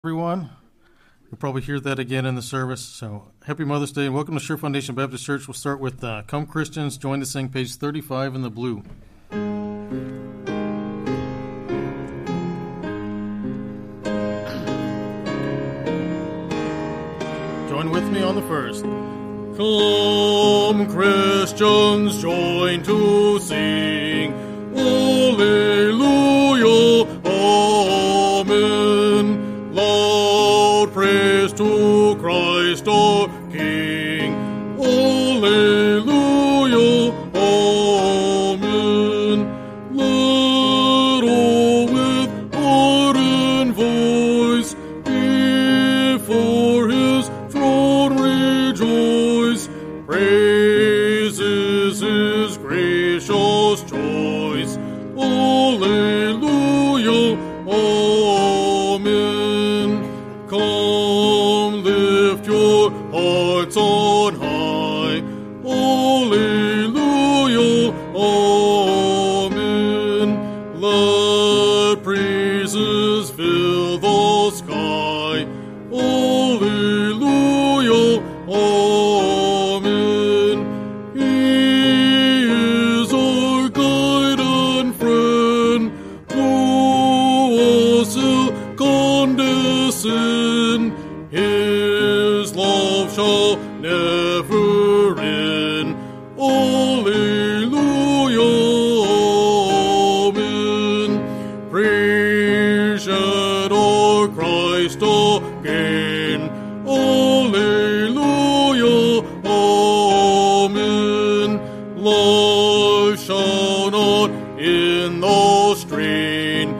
Everyone. You'll probably hear that again in the service. So happy Mother's Day and welcome to Sure Foundation Baptist Church. We'll start with Come Christians, Join to Sing, page 35 in the blue. Join with me on the first. Come Christians, join to sing. Alleluia, amen. Loud praise to Christ our King. Alleluia, amen. Let all with ardent voice before his throne rejoice. Praises his gracious choice. Alleluia, amen. Come, lift your hearts on high. Alleluia, amen. Let praises fill the sky. Alleluia, amen. He is our guide and friend, to us he'll condescend. His love shall never end. Alleluia, amen. Praise yet our Christ again. Alleluia, amen. Life shall not in the strain.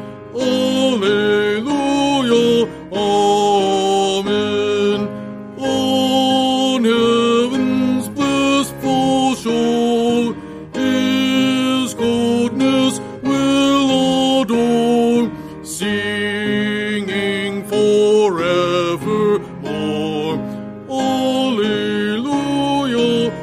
Alleluia, amen. On heaven's blissful shore, his goodness will adore, singing forevermore. Alleluia,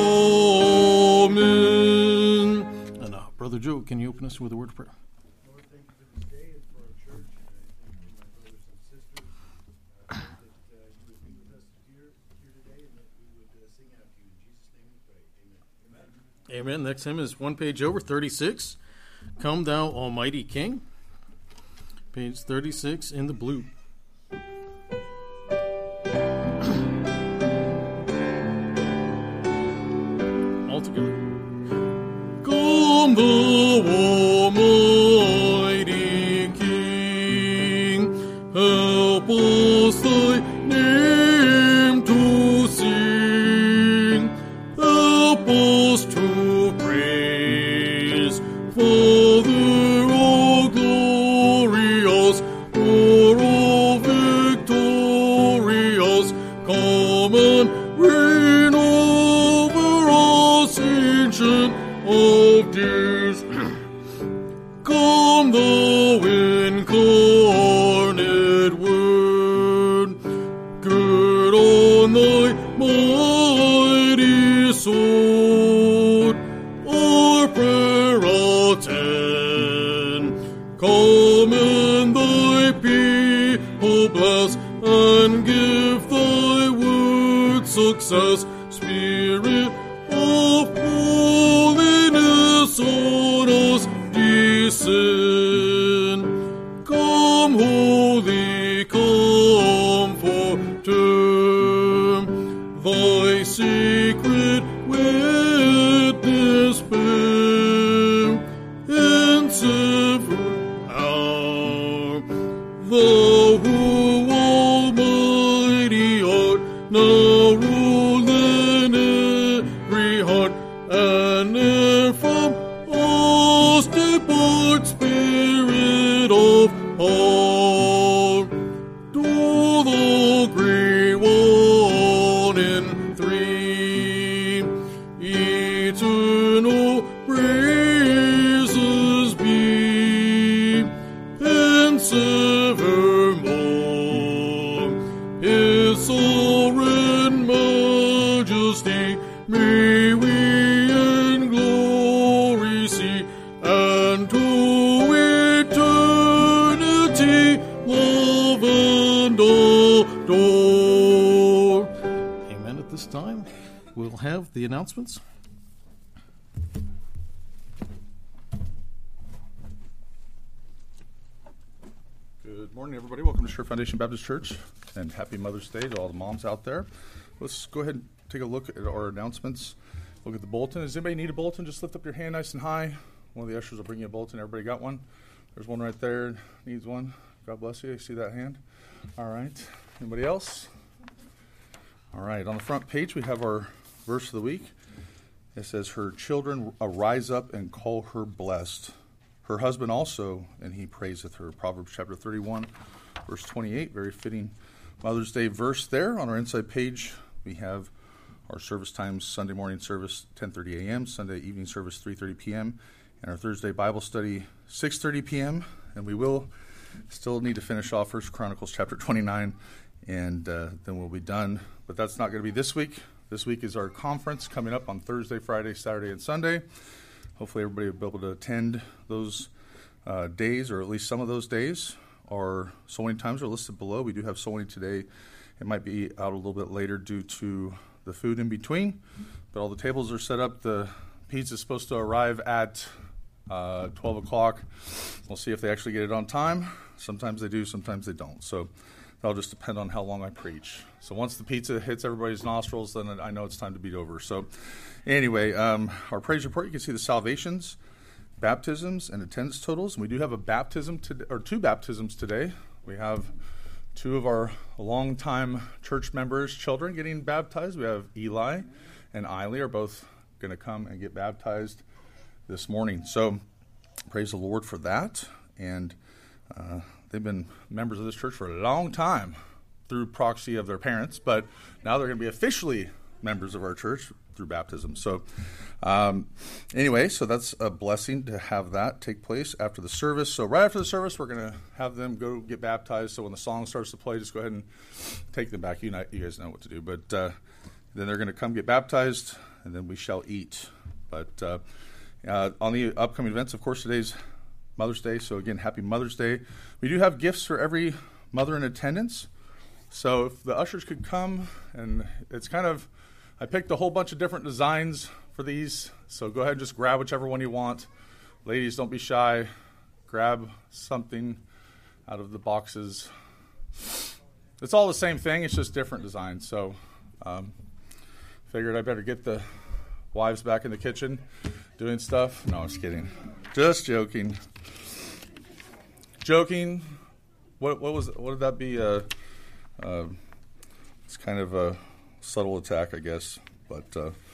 amen. And Brother Joe, can you open us with a word of prayer? Lord, thank you for this day and for our church, and I thank you for my brothers and sisters. That you would be with us here today, and that we would sing out to you. In Jesus' name we pray. Amen. Amen. Next hymn is one page over, 36. Come Thou Almighty King. Page 36 in the blue. All together. Come Thou Almighty King, help us Thy name to sing, help us to praise, Father all glorious, Lord all victorious, come and reign over us, ancient of days. Come Thou incarnate Word, gird on Thy mighty sword, our prayer attend. Come and Thy people bless, and give Thy word success. Spirit of holiness on us descend. Come, Holy Comforter, Thy sacred witness bear, and sever hour. Thou who almighty art, now rule in every heart, and ne'er from us depart, Spirit of power. To the great one in three, eternal praises be, hence evermore. His sovereign do. Amen. At this time, we'll have the announcements. Good morning, everybody. Welcome to Sure Foundation Baptist Church, and happy Mother's Day to all the moms out there. Let's go ahead and take a look at our announcements. Look at the bulletin. Does anybody need a bulletin? Just lift up your hand nice and high. One of the ushers will bring you a bulletin. Everybody got one? There's one right there. Needs one. God bless you. You see that hand? All right. Anybody else? All right. On the front page, we have our verse of the week. It says, her children arise up and call her blessed. Her husband also, and he praiseth her. Proverbs chapter 31, verse 28. Very fitting Mother's Day verse there. On our inside page, we have our service times: Sunday morning service 10:30 a.m., Sunday evening service 3:30 p.m., and our Thursday Bible study 6:30 p.m. And we will still need to finish off 1 Chronicles chapter 29, and then we'll be done. But that's not going to be this week. This week is our conference coming up on Thursday, Friday, Saturday, and Sunday. Hopefully everybody will be able to attend those days, or at least some of those days. Our soul winning times are listed below. We do have soul winning today. It might be out a little bit later due to the food in between, but all the tables are set up. The pizza is supposed to arrive at 12 o'clock. We'll see if they actually get it on time. Sometimes they do, sometimes they don't. So that'll just depend on how long I preach. So once the pizza hits everybody's nostrils, then I know it's time to beat over. So anyway, our praise report, you can see the salvations, baptisms, and attendance totals. And we do have a baptism or two baptisms today. We have two of our longtime church members' children getting baptized. We have Eli and Eiley are both going to come and get baptized this morning. So praise the Lord for that. And they've been members of this church for a long time through proxy of their parents, but now they're going to be officially members of our church through baptism. So anyway, so that's a blessing to have that take place after the service. So right after the service, we're going to have them go get baptized. So when the song starts to play, just go ahead and take them back. You guys know what to do. But then they're going to come get baptized, and then we shall eat. But on the upcoming events, of course, today's Mother's Day. So again, happy Mother's Day. We do have gifts for every mother in attendance. So if the ushers could come, and it's kind of, I picked a whole bunch of different designs for these. So go ahead and just grab whichever one you want. Ladies, don't be shy. Grab something out of the boxes. It's all the same thing. It's just different designs. So figured I better get the wives back in the kitchen doing stuff. No, I'm just kidding. Just joking. Joking. What did that be? It's kind of a subtle attack, I guess. But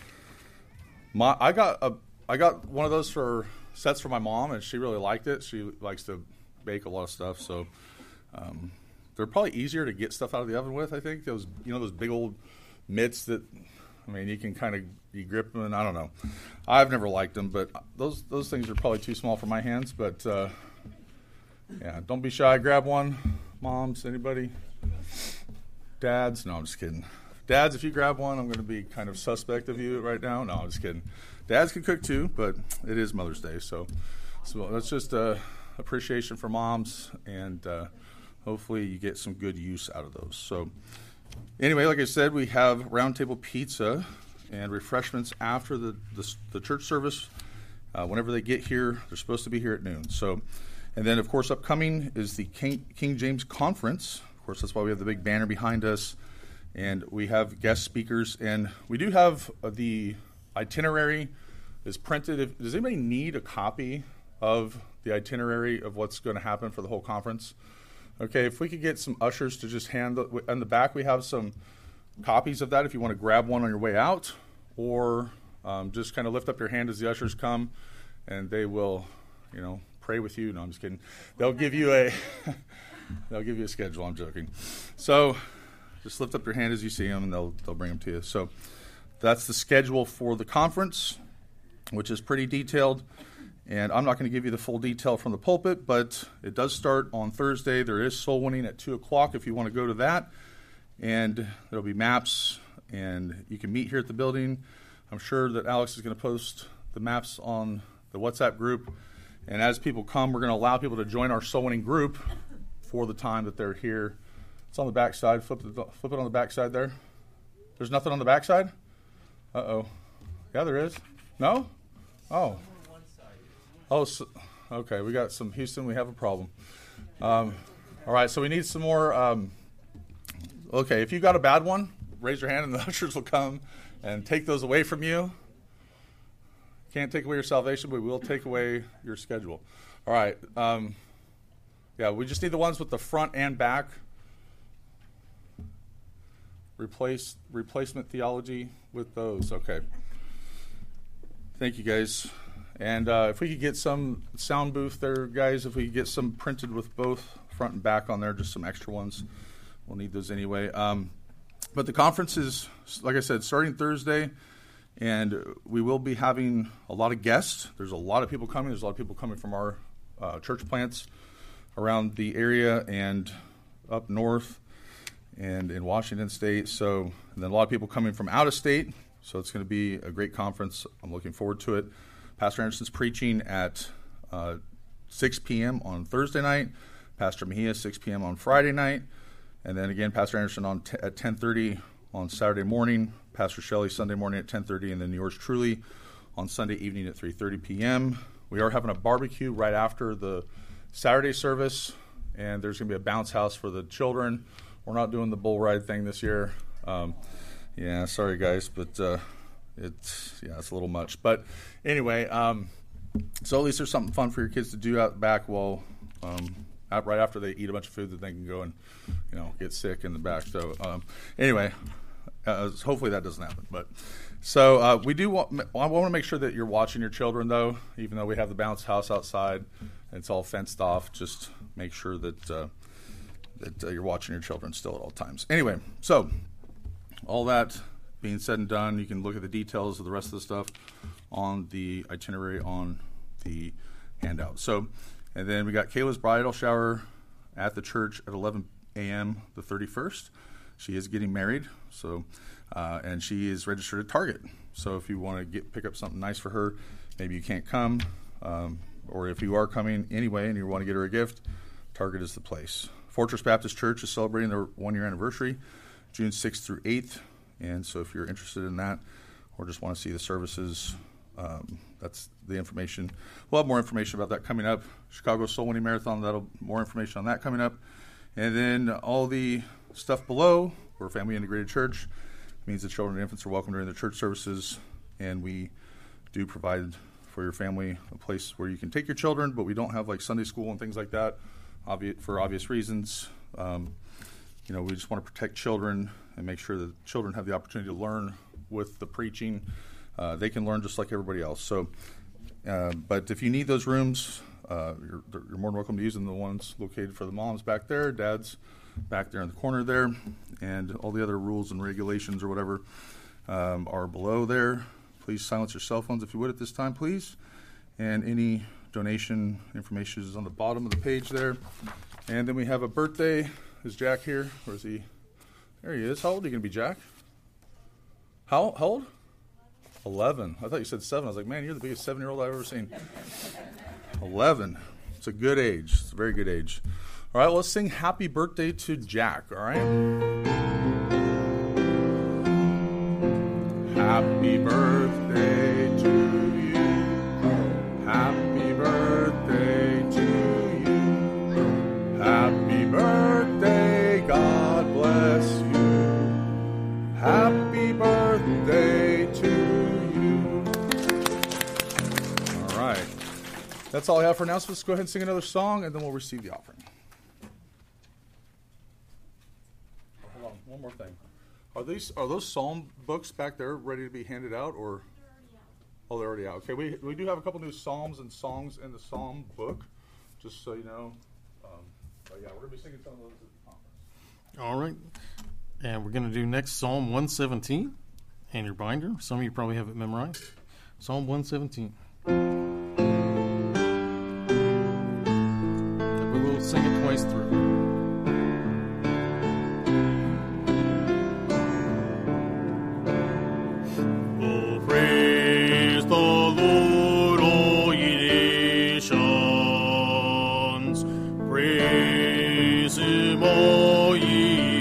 I got one of those for sets for my mom, and she really liked it. She likes to bake a lot of stuff, so they're probably easier to get stuff out of the oven with. I think those big old mitts that, I mean, you can kind of grip them, and I don't know. I've never liked them, but those things are probably too small for my hands. But yeah, don't be shy. Grab one. Moms, anybody? Dads? No, I'm just kidding. Dads, if you grab one, I'm going to be kind of suspect of you right now. No, I'm just kidding. Dads can cook too, but it is Mother's Day, so that's just appreciation for moms, and hopefully you get some good use out of those. So anyway, like I said, we have roundtable pizza and refreshments after the church service. Whenever they get here, they're supposed to be here at noon. So, and then of course upcoming is the King James Conference. Of course, that's why we have the big banner behind us, and we have guest speakers, and we do have the itinerary is printed. Does anybody need a copy of the itinerary of what's going to happen for the whole conference? Okay, if we could get some ushers to just hand on the back, we have some copies of that if you want to grab one on your way out, or just kind of lift up your hand as the ushers come, and they will, pray with you. No, I'm just kidding. They'll give you a schedule. I'm joking. So just lift up your hand as you see them, and they'll bring them to you. So that's the schedule for the conference, which is pretty detailed. And I'm not going to give you the full detail from the pulpit, but it does start on Thursday. There is soul winning at 2 o'clock if you want to go to that. And there'll be maps, and you can meet here at the building. I'm sure that Alex is going to post the maps on the WhatsApp group. And as people come, we're going to allow people to join our soul winning group for the time that they're here It's on the back side. Flip it on the back side there. There's nothing on the back side? Uh-oh. Yeah, there is. No? Oh. Oh, so, okay. We got some Houston. We have a problem. All right, so we need some more. Okay, if you got a bad one, raise your hand and the ushers will come and take those away from you. Can't take away your salvation, but we will take away your schedule. All right. Yeah, we just need the ones with the front and back. Replacement theology with those. Okay. Thank you, guys. And if we could get some sound booth there, guys, if we could get some printed with both front and back on there, just some extra ones. We'll need those anyway. But the conference is, like I said, starting Thursday, and we will be having a lot of guests. There's a lot of people coming. There's a lot of people coming from our church plants around the area and up north and in Washington State. So, and then a lot of people coming from out of state. So it's going to be a great conference. I'm looking forward to it. Pastor Anderson's preaching at 6 p.m. on Thursday night. Pastor Mejia, 6 p.m. on Friday night. And then again, Pastor Anderson at 10:30 on Saturday morning. Pastor Shelley Sunday morning at 10:30. And then yours truly on Sunday evening at 3:30 p.m. We are having a barbecue right after the Saturday service. And there's going to be a bounce house for the children. We're not doing the bull ride thing this year. Yeah, sorry guys, but it's a little much. But anyway, so at least there's something fun for your kids to do out back while right after they eat a bunch of food that they can go and get sick in the back. So anyway, hopefully that doesn't happen. But so I want to make sure that you're watching your children though, even though we have the bounce house outside and it's all fenced off. Just make sure that you're watching your children still at all times. Anyway, so all that being said and done, you can look at the details of the rest of the stuff on the itinerary on the handout. So, and then we got Kayla's bridal shower at the church at 11 a.m. the 31st. She is getting married, so and she is registered at Target. So if you want to pick up something nice for her, maybe you can't come, or if you are coming anyway and you want to get her a gift, Target is the place. Fortress Baptist Church is celebrating their 1-year anniversary, June 6th through 8th. And so if you're interested in that or just want to see the services, that's the information. We'll have more information about that coming up. Chicago Soul Winning Marathon, more information on that coming up. And then all the stuff below, we're a family integrated church. It means that children and infants are welcome during the church services. And we do provide for your family a place where you can take your children, but we don't have like Sunday school and things like that for obvious reasons. We just want to protect children and make sure that children have the opportunity to learn with the preaching. They can learn just like everybody else. So, but if you need those rooms, you're more than welcome to use them. The ones located for the moms back there, dads back there in the corner there, and all the other rules and regulations or whatever are below there. Please silence your cell phones if you would at this time, please. And any donation information is on the bottom of the page there. And then we have a birthday. Is Jack here? Or is he? There he is. How old are you going to be, Jack? How old? 11. I thought you said 7. I was like, man, you're the biggest 7-year-old I've ever seen. 11. It's a good age. It's a very good age. All right, let's sing Happy Birthday to Jack, all right? Happy birthday to you. Happy birthday to you. Happy birthday, God bless you. Happy birthday to you. All right. That's all I have for announcements. Go ahead and sing another song, and then we'll receive the offering. Hold on, one more thing. Are those psalm books back there ready to be handed out, or? Oh, they're already out. Okay, we do have a couple new psalms and songs in the psalm book, just so you know. But yeah, we're going to be singing some of those at the conference. All right. And we're going to do next Psalm 117 and your binder. Some of you probably have it memorized. Psalm 117. We will sing it twice through. Praise Him, all ye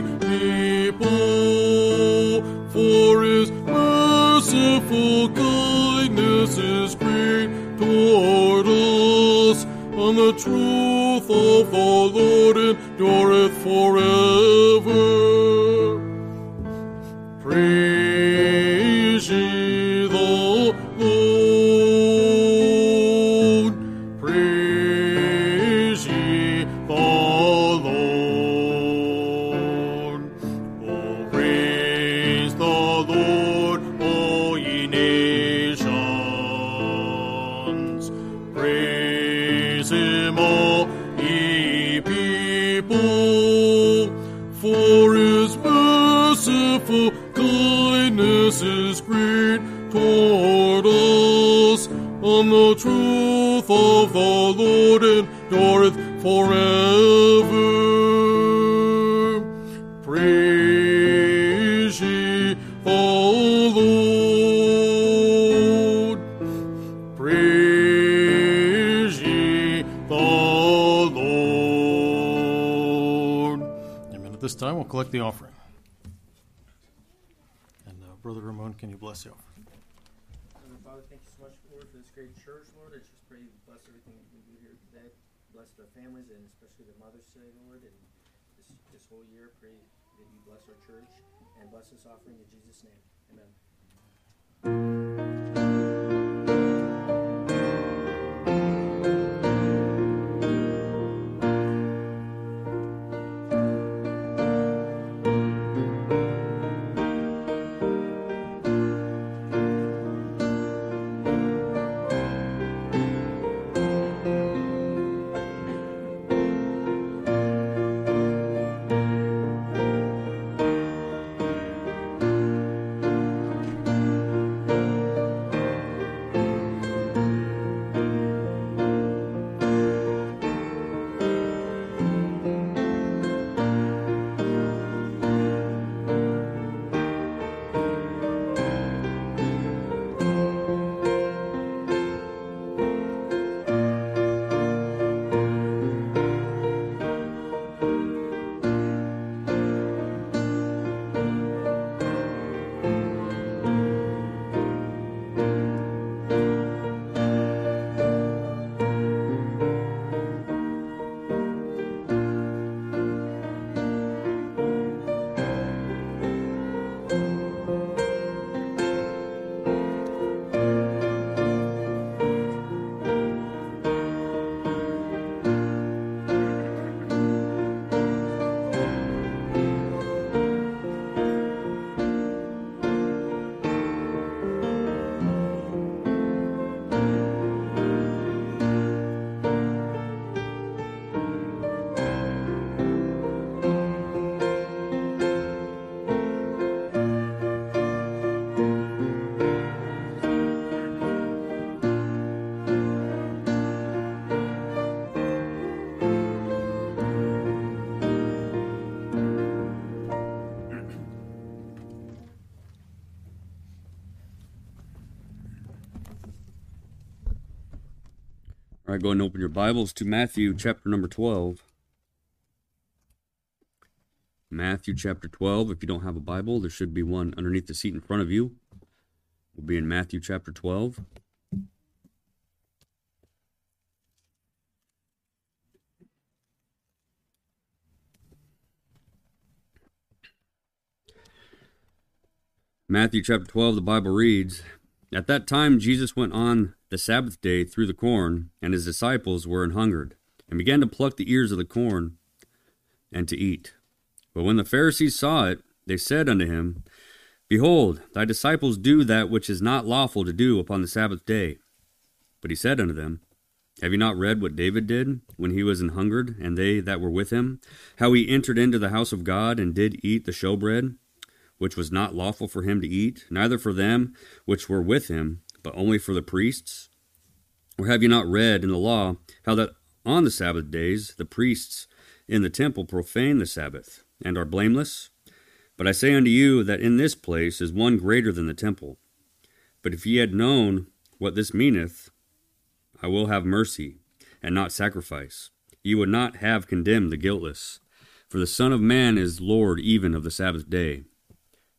merciful kindness is great toward us, and the truth of the Lord endureth forever. Praise ye the Lord. Praise ye the Lord. Oh, praise the Lord, all ye nations. Praise him, all ye people, for his merciful kindness is great toward us, and the truth of the Lord endureth forever. Praise ye the Lord. Praise ye the Lord. Amen. At this time, we'll collect the offering. Brother Ramon, can you bless you? Heavenly Father, thank you so much, Lord, for this great church, Lord. I just pray you bless everything we do here today. Bless the families and especially the mothers today, Lord. And this whole year, pray that you bless our church and bless this offering in Jesus' name. Amen. All right, go ahead and open your Bibles to Matthew chapter number 12. Matthew chapter 12. If you don't have a Bible, there should be one underneath the seat in front of you. We'll be in Matthew chapter 12. Matthew chapter 12, the Bible reads, "At that time Jesus went on the Sabbath day through the corn, and his disciples were an hungered, and began to pluck the ears of the corn and to eat. But when the Pharisees saw it, they said unto him, Behold, thy disciples do that which is not lawful to do upon the Sabbath day. But he said unto them, Have you not read what David did when he was an hungered, and they that were with him, how he entered into the house of God, and did eat the showbread, which was not lawful for him to eat, neither for them which were with him, but only for the priests? Or have you not read in the law how that on the Sabbath days the priests in the temple profane the Sabbath, and are blameless? But I say unto you that in this place is one greater than the temple. But if ye had known what this meaneth, I will have mercy, and not sacrifice, ye would not have condemned the guiltless. For the Son of Man is Lord even of the Sabbath day.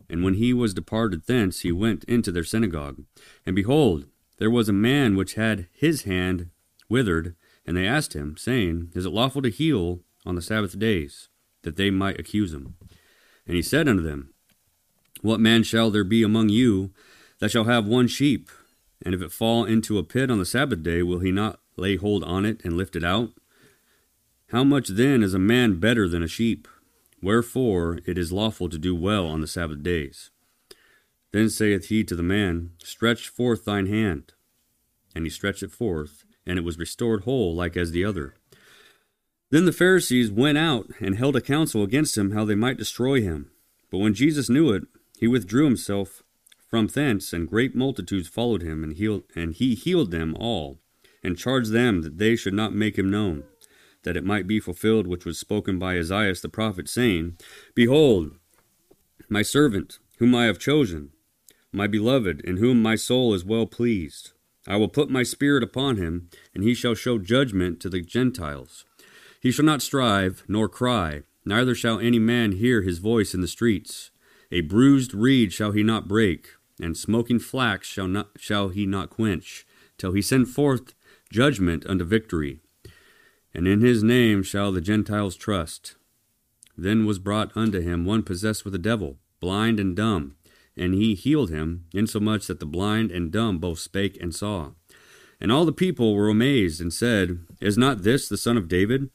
And when he was departed thence, he went into their synagogue. And behold, there was a man which had his hand withered, and they asked him, saying, Is it lawful to heal on the Sabbath days? That they might accuse him. And he said unto them, What man shall there be among you that shall have one sheep? And if it fall into a pit on the Sabbath day, will he not lay hold on it and lift it out? How much then is a man better than a sheep? Wherefore it is lawful to do well on the Sabbath days. Then saith he to the man, Stretch forth thine hand. And he stretched it forth, and it was restored whole like as the other. Then the Pharisees went out and held a council against him, how they might destroy him. But when Jesus knew it, he withdrew himself from thence, and great multitudes followed him, and he healed them all, and charged them that they should not make him known, that it might be fulfilled which was spoken by Isaiah the prophet, saying, Behold, my servant, whom I have chosen, my beloved, in whom my soul is well pleased. I will put my spirit upon him, and he shall show judgment to the Gentiles. He shall not strive, nor cry, neither shall any man hear his voice in the streets. A bruised reed shall he not break, and smoking flax shall he not quench, till he send forth judgment unto victory. And in his name shall the Gentiles trust. Then was brought unto him one possessed with a devil, blind and dumb, and he healed him, insomuch that the blind and dumb both spake and saw. And all the people were amazed, and said, Is not this the son of David?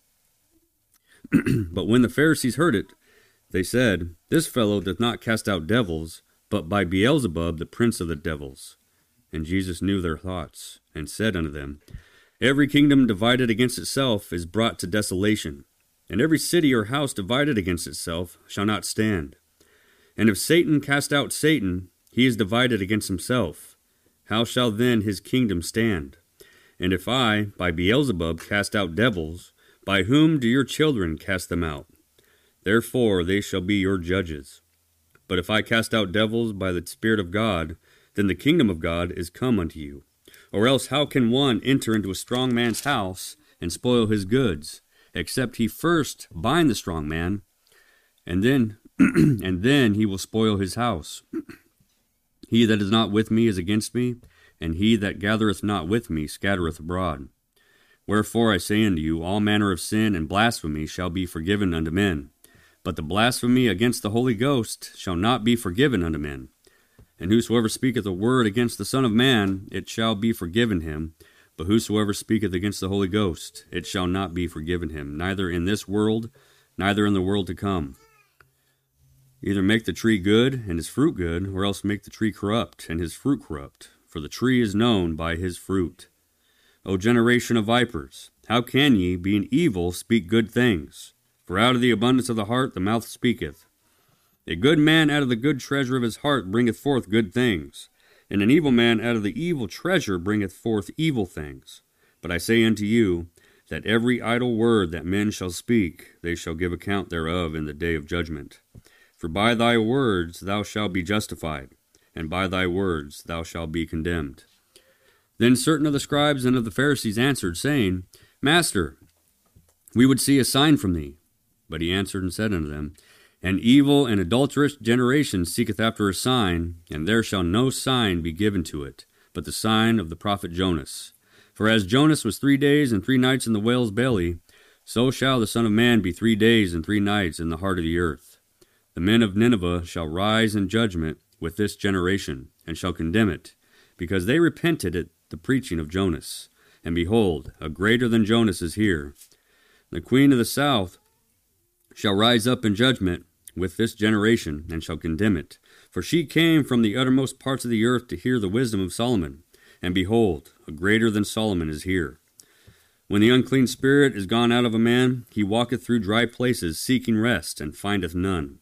But when the Pharisees heard it, they said, This fellow doth not cast out devils, but by Beelzebub, the prince of the devils. And Jesus knew their thoughts, and said unto them, Every kingdom divided against itself is brought to desolation, and every city or house divided against itself shall not stand. And if Satan cast out Satan, he is divided against himself. How shall then his kingdom stand? And if I, by Beelzebub, cast out devils, by whom do your children cast them out? Therefore they shall be your judges. But if I cast out devils by the Spirit of God, then the kingdom of God is come unto you. Or else how can one enter into a strong man's house and spoil his goods, except he first bind the strong man, and then he will spoil his house? He that is not with me is against me, and he that gathereth not with me scattereth abroad. Wherefore I say unto you, all manner of sin and blasphemy shall be forgiven unto men, but the blasphemy against the Holy Ghost shall not be forgiven unto men. And whosoever speaketh a word against the Son of Man, it shall be forgiven him. But whosoever speaketh against the Holy Ghost, it shall not be forgiven him, neither in this world, neither in the world to come. Either make the tree good, and his fruit good, or else make the tree corrupt, and his fruit corrupt. For the tree is known by his fruit. O generation of vipers, how can ye, being evil, speak good things? For out of the abundance of the heart the mouth speaketh. A good man out of the good treasure of his heart bringeth forth good things, and an evil man out of the evil treasure bringeth forth evil things. But I say unto you, that every idle word that men shall speak, they shall give account thereof in the day of judgment. For by thy words thou shalt be justified, and by thy words thou shalt be condemned. Then certain of the scribes and of the Pharisees answered, saying, Master, we would see a sign from thee. But he answered and said unto them, An evil and adulterous generation seeketh after a sign, and there shall no sign be given to it, but the sign of the prophet Jonas. For as Jonas was 3 days and 3 nights in the whale's belly, so shall the Son of Man be 3 days and 3 nights in the heart of the earth. The men of Nineveh shall rise in judgment with this generation, and shall condemn it, because they repented at the preaching of Jonas. And behold, a greater than Jonas is here. The queen of the south shall rise up in judgment with this generation, and shall condemn it. For she came from the uttermost parts of the earth to hear the wisdom of Solomon. And behold, a greater than Solomon is here. When the unclean spirit is gone out of a man, he walketh through dry places, seeking rest, and findeth none.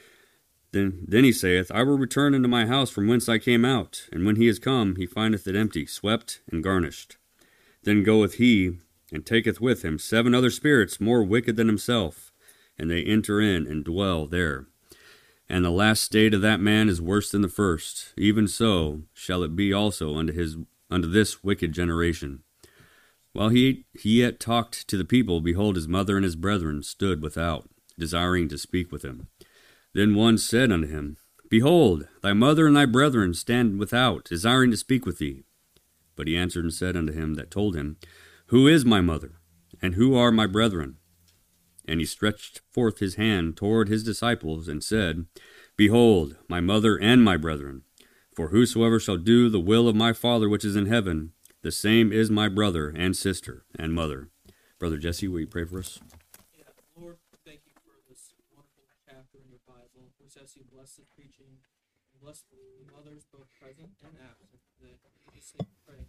Then he saith, I will return into my house from whence I came out. And when he is come, he findeth it empty, swept, and garnished. Then goeth he, and taketh with him 7 other spirits more wicked than himself, and they enter in and dwell there. And the last state of that man is worse than the first. Even so shall it be also unto this wicked generation. While he yet talked to the people, behold, his mother and his brethren stood without, desiring to speak with him. Then one said unto him, Behold, thy mother and thy brethren stand without, desiring to speak with thee. But he answered and said unto him that told him, Who is my mother, and who are my brethren? And he stretched forth his hand toward his disciples, and said, Behold, my mother and my brethren. For whosoever shall do the will of my Father which is in heaven, the same is my brother and sister and mother. Brother Jesse, will you pray for us? Yeah, Lord, thank you for this wonderful chapter in your Bible. We ask you bless the preaching and bless the mothers, both present and absent. That we just pray.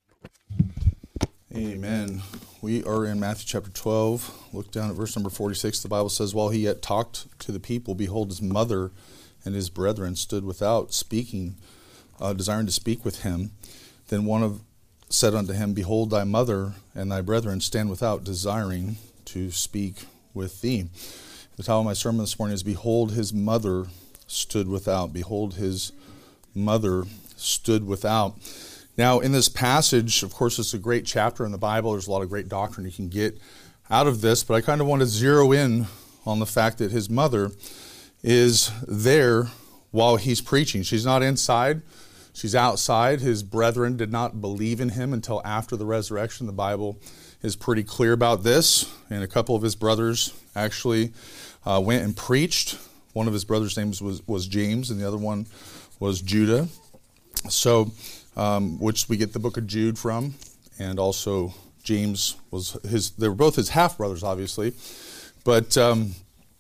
Amen. We are in Matthew chapter 12. Look down at verse number 46. The Bible says, While he yet talked to the people, behold, his mother and his brethren stood without, speaking, desiring to speak with him. Then one said unto him, Behold, thy mother and thy brethren stand without, desiring to speak with thee. The title of my sermon this morning is, Behold, his mother stood without. Behold, his mother stood without. Now, in this passage, of course, it's a great chapter in the Bible. There's a lot of great doctrine you can get out of this, but I kind of want to zero in on the fact that his mother is there while he's preaching. She's not inside. She's outside. His brethren did not believe in him until after the resurrection. The Bible is pretty clear about this, and a couple of his brothers actually went and preached. One of his brothers' names was James, and the other one was Judah. So, which we get the book of Jude from, and also James was they were both his half brothers, obviously, but in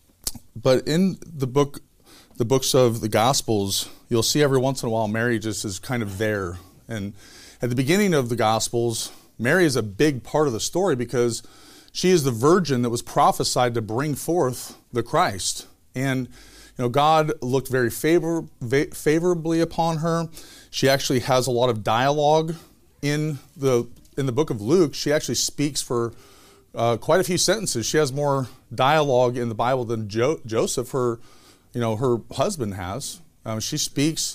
the books of the Gospels, you'll see every once in a while Mary just is kind of there. And at the beginning of the Gospels, Mary is a big part of the story because she is the virgin that was prophesied to bring forth the Christ. And God looked very favorably upon her. She actually has a lot of dialogue in the book of Luke. She actually speaks for quite a few sentences. She has more dialogue in the Bible than Joseph, her husband, has. She speaks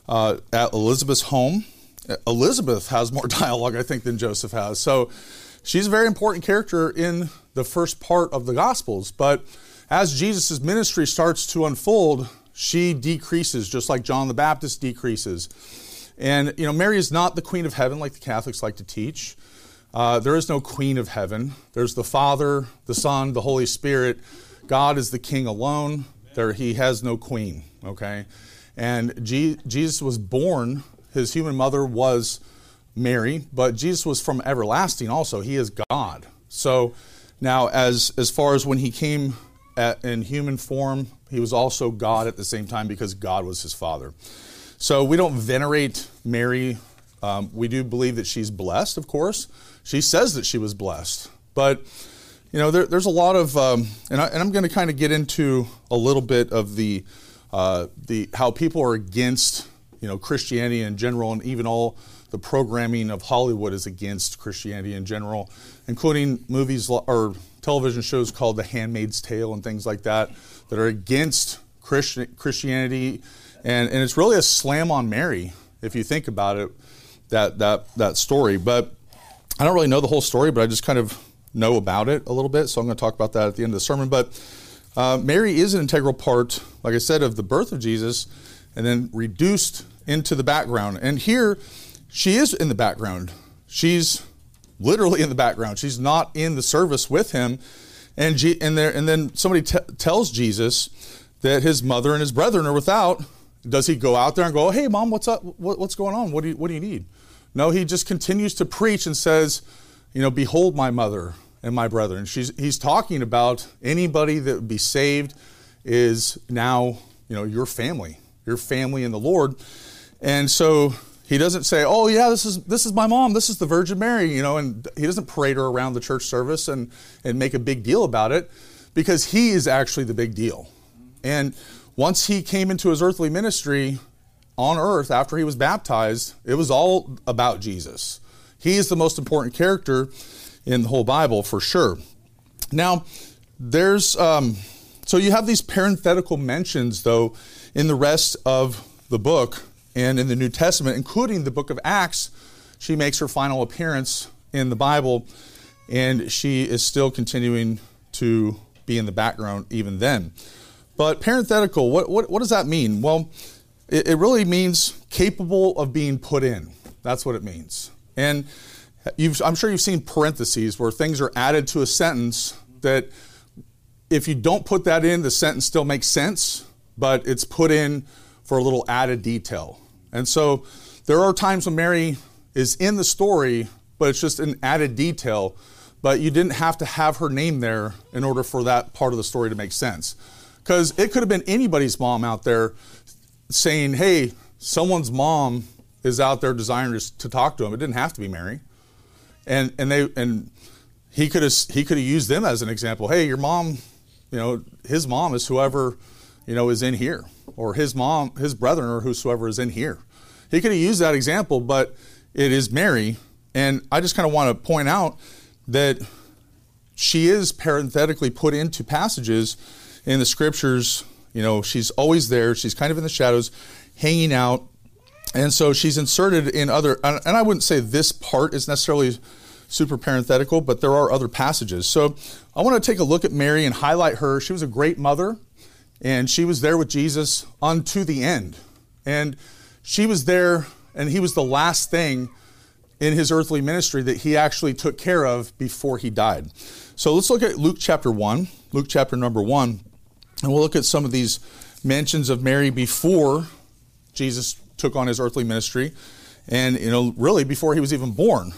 at Elizabeth's home. Elizabeth has more dialogue, I think, than Joseph has. So she's a very important character in the first part of the Gospels. But as Jesus' ministry starts to unfold, she decreases, just like John the Baptist decreases. And, Mary is not the queen of heaven like the Catholics like to teach. There is no queen of heaven. There's the Father, the Son, the Holy Spirit. God is the king alone. He has no queen, okay? And Jesus was born, his human mother was Mary, but Jesus was from everlasting also. He is God. So now as far as when he came in human form, he was also God at the same time because God was his father. So we don't venerate Mary. We do believe that she's blessed, of course. She says that she was blessed. But, there's a lot of, and I'm going to kind of get into a little bit of the how people are against, Christianity in general, and even all the programming of Hollywood is against Christianity in general, including movies or television shows called The Handmaid's Tale and things like that are against Christianity, and it's really a slam on Mary if you think about it, that story. But I don't really know the whole story, but I just kind of know about it a little bit, so I'm going to talk about that at the end of the sermon. But Mary is an integral part, like I said, of the birth of Jesus, and then reduced into the background. And here, she is in the background. She's literally in the background. She's not in the service with him. And then somebody tells Jesus that his mother and his brethren are without. Does he go out there and go, "Hey, Mom, what's up? What's going on? What do you need?" No, he just continues to preach and says, "Behold my mother and my brethren." He's talking about anybody that would be saved is now, your family in the Lord. And so he doesn't say, "Oh yeah, this is my mom. This is the Virgin Mary," and he doesn't parade her around the church service and make a big deal about it, because he is actually the big deal. And once he came into his earthly ministry on earth after he was baptized, it was all about Jesus. He is the most important character in the whole Bible for sure. Now, there's so you have these parenthetical mentions though in the rest of the book and in the New Testament, including the book of Acts. She makes her final appearance in the Bible, and she is still continuing to be in the background even then. But parenthetical, what does that mean? Well, it really means capable of being put in. That's what it means. And I'm sure you've seen parentheses where things are added to a sentence that if you don't put that in, the sentence still makes sense, but it's put in for a little added detail. And so there are times when Mary is in the story, but it's just an added detail, but you didn't have to have her name there in order for that part of the story to make sense. Because it could have been anybody's mom out there saying, hey, someone's mom is out there desiring to talk to him. It didn't have to be Mary. And he could have used them as an example. Hey, your mom, his mom is whoever, is in here, or his mom, his brethren, or whosoever is in here. He could have used that example, but it is Mary. And I just kind of want to point out that she is parenthetically put into passages in the scriptures. She's always there. She's kind of in the shadows, hanging out. And so she's inserted in other, and I wouldn't say this part is necessarily super parenthetical, but there are other passages. So I want to take a look at Mary and highlight her. She was a great mother, and she was there with Jesus unto the end. And she was there, and he was the last thing in his earthly ministry that he actually took care of before he died. So let's look at Luke chapter 1, Luke chapter number 1, and we'll look at some of these mentions of Mary before Jesus took on his earthly ministry, and really before he was even born.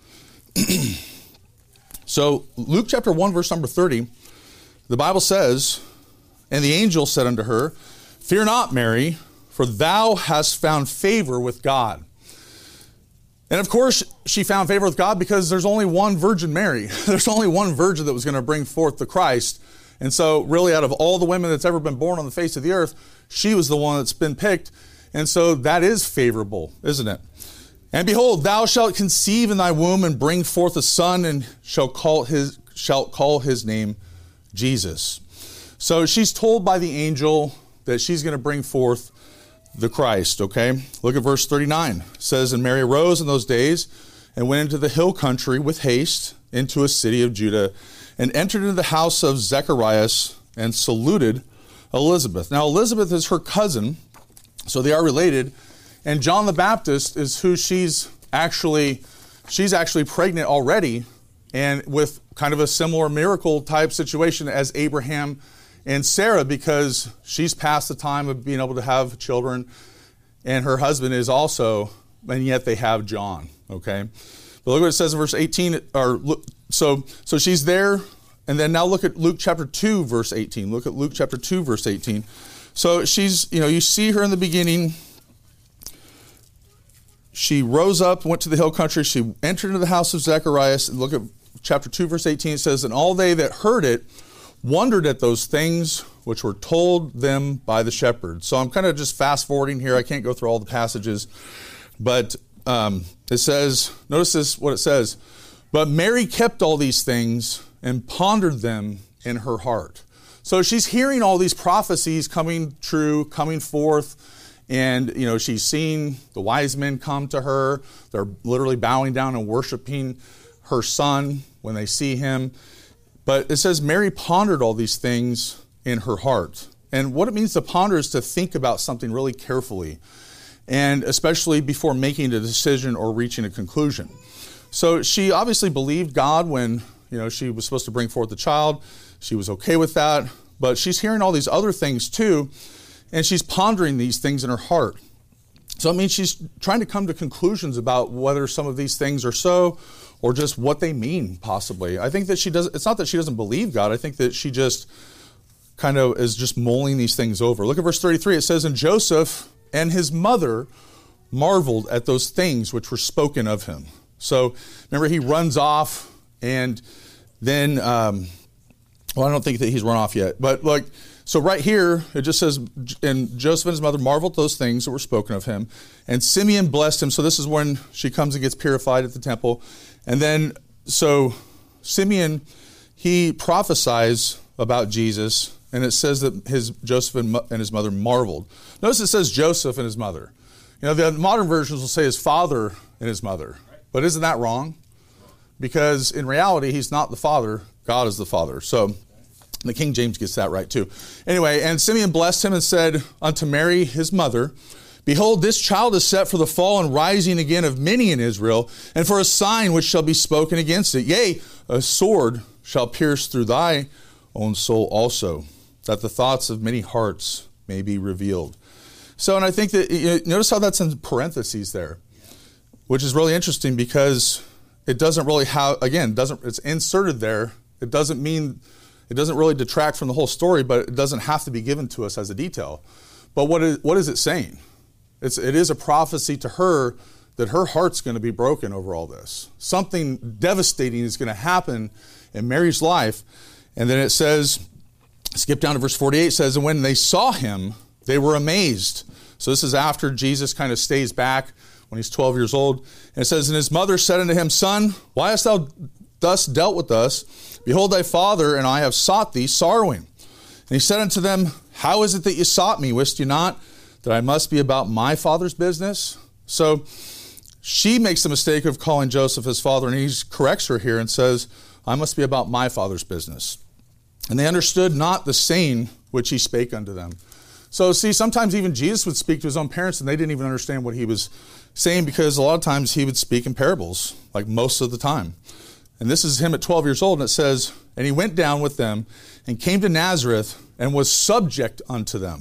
So Luke chapter 1, verse number 30, the Bible says, and the angel said unto her, fear not, Mary, for thou hast found favor with God. And of course, she found favor with God because there's only one Virgin Mary. There's only one virgin that was going to bring forth the Christ. And so really out of all the women that's ever been born on the face of the earth, she was the one that's been picked. And so that is favorable, isn't it? And behold, thou shalt conceive in thy womb and bring forth a son, and shalt call his name Jesus. So she's told by the angel that she's going to bring forth the Christ, okay? Look at verse 39. It says, and Mary arose in those days and went into the hill country with haste into a city of Judah, and entered into the house of Zacharias and saluted Elizabeth. Now Elizabeth is her cousin, so they are related. And John the Baptist is who she's actually pregnant already, and with kind of a similar miracle type situation as Abraham and Sarah, because she's past the time of being able to have children, and her husband is also, and yet they have John, okay? But look what it says in verse 18, so she's there, and then now look at Luke chapter 2, verse 18. Look at Luke chapter 2, verse 18. So she's, you see her in the beginning. She rose up, went to the hill country. She entered into the house of Zacharias. And look at chapter 2, verse 18. It says, and all they that heard it wondered at those things which were told them by the shepherds. So I'm kind of just fast forwarding here. I can't go through all the passages. But it says, notice this, what it says. But Mary kept all these things and pondered them in her heart. So she's hearing all these prophecies coming true, coming forth. And, she's seen the wise men come to her. They're literally bowing down and worshiping her son when they see him. But it says Mary pondered all these things in her heart. And what it means to ponder is to think about something really carefully, and especially before making a decision or reaching a conclusion. So she obviously believed God when, she was supposed to bring forth the child. She was okay with that. But she's hearing all these other things too, and she's pondering these things in her heart. So it means she's trying to come to conclusions about whether some of these things are so, or just what they mean, possibly. I think that it's not that she doesn't believe God. I think that she just kind of is just mulling these things over. Look at verse 33. It says, and Joseph and his mother marveled at those things which were spoken of him. So remember, he runs off, and then, I don't think that he's run off yet. But so right here, it just says, and Joseph and his mother marveled at those things that were spoken of him. And Simeon blessed him. So this is when she comes and gets purified at the temple. And then, so Simeon, he prophesies about Jesus, and it says that Joseph and his mother marveled. Notice it says Joseph and his mother. The modern versions will say his father and his mother. But isn't that wrong? Because in reality, he's not the father. God is the father. So The King James gets that right too. Anyway, and Simeon blessed him and said unto Mary, his mother, Behold, this child is set for the fall and rising again of many in Israel, and for a sign which shall be spoken against it. Yea, a sword shall pierce through thy own soul also, that the thoughts of many hearts may be revealed. So, and I think that, notice how that's in parentheses there, which is really interesting because it doesn't really have, again, it's inserted there. It doesn't really detract from the whole story, but it doesn't have to be given to us as a detail. But what is it saying? It is a prophecy to her that her heart's going to be broken over all this. Something devastating is going to happen in Mary's life. And then it says, skip down to verse 48, it says, and when they saw him, they were amazed. So this is after Jesus kind of stays back when he's 12 years old. And it says, and his mother said unto him, Son, why hast thou thus dealt with us? Behold, thy father and I have sought thee, sorrowing. And he said unto them, How is it that ye sought me? Wist ye not that I must be about my father's business? So she makes the mistake of calling Joseph his father, and he corrects her here and says, I must be about my father's business. And they understood not the saying which he spake unto them. So see, sometimes even Jesus would speak to his own parents, and they didn't even understand what he was saying, because a lot of times he would speak in parables, like most of the time. And this is him at 12 years old, and it says, and he went down with them and came to Nazareth and was subject unto them.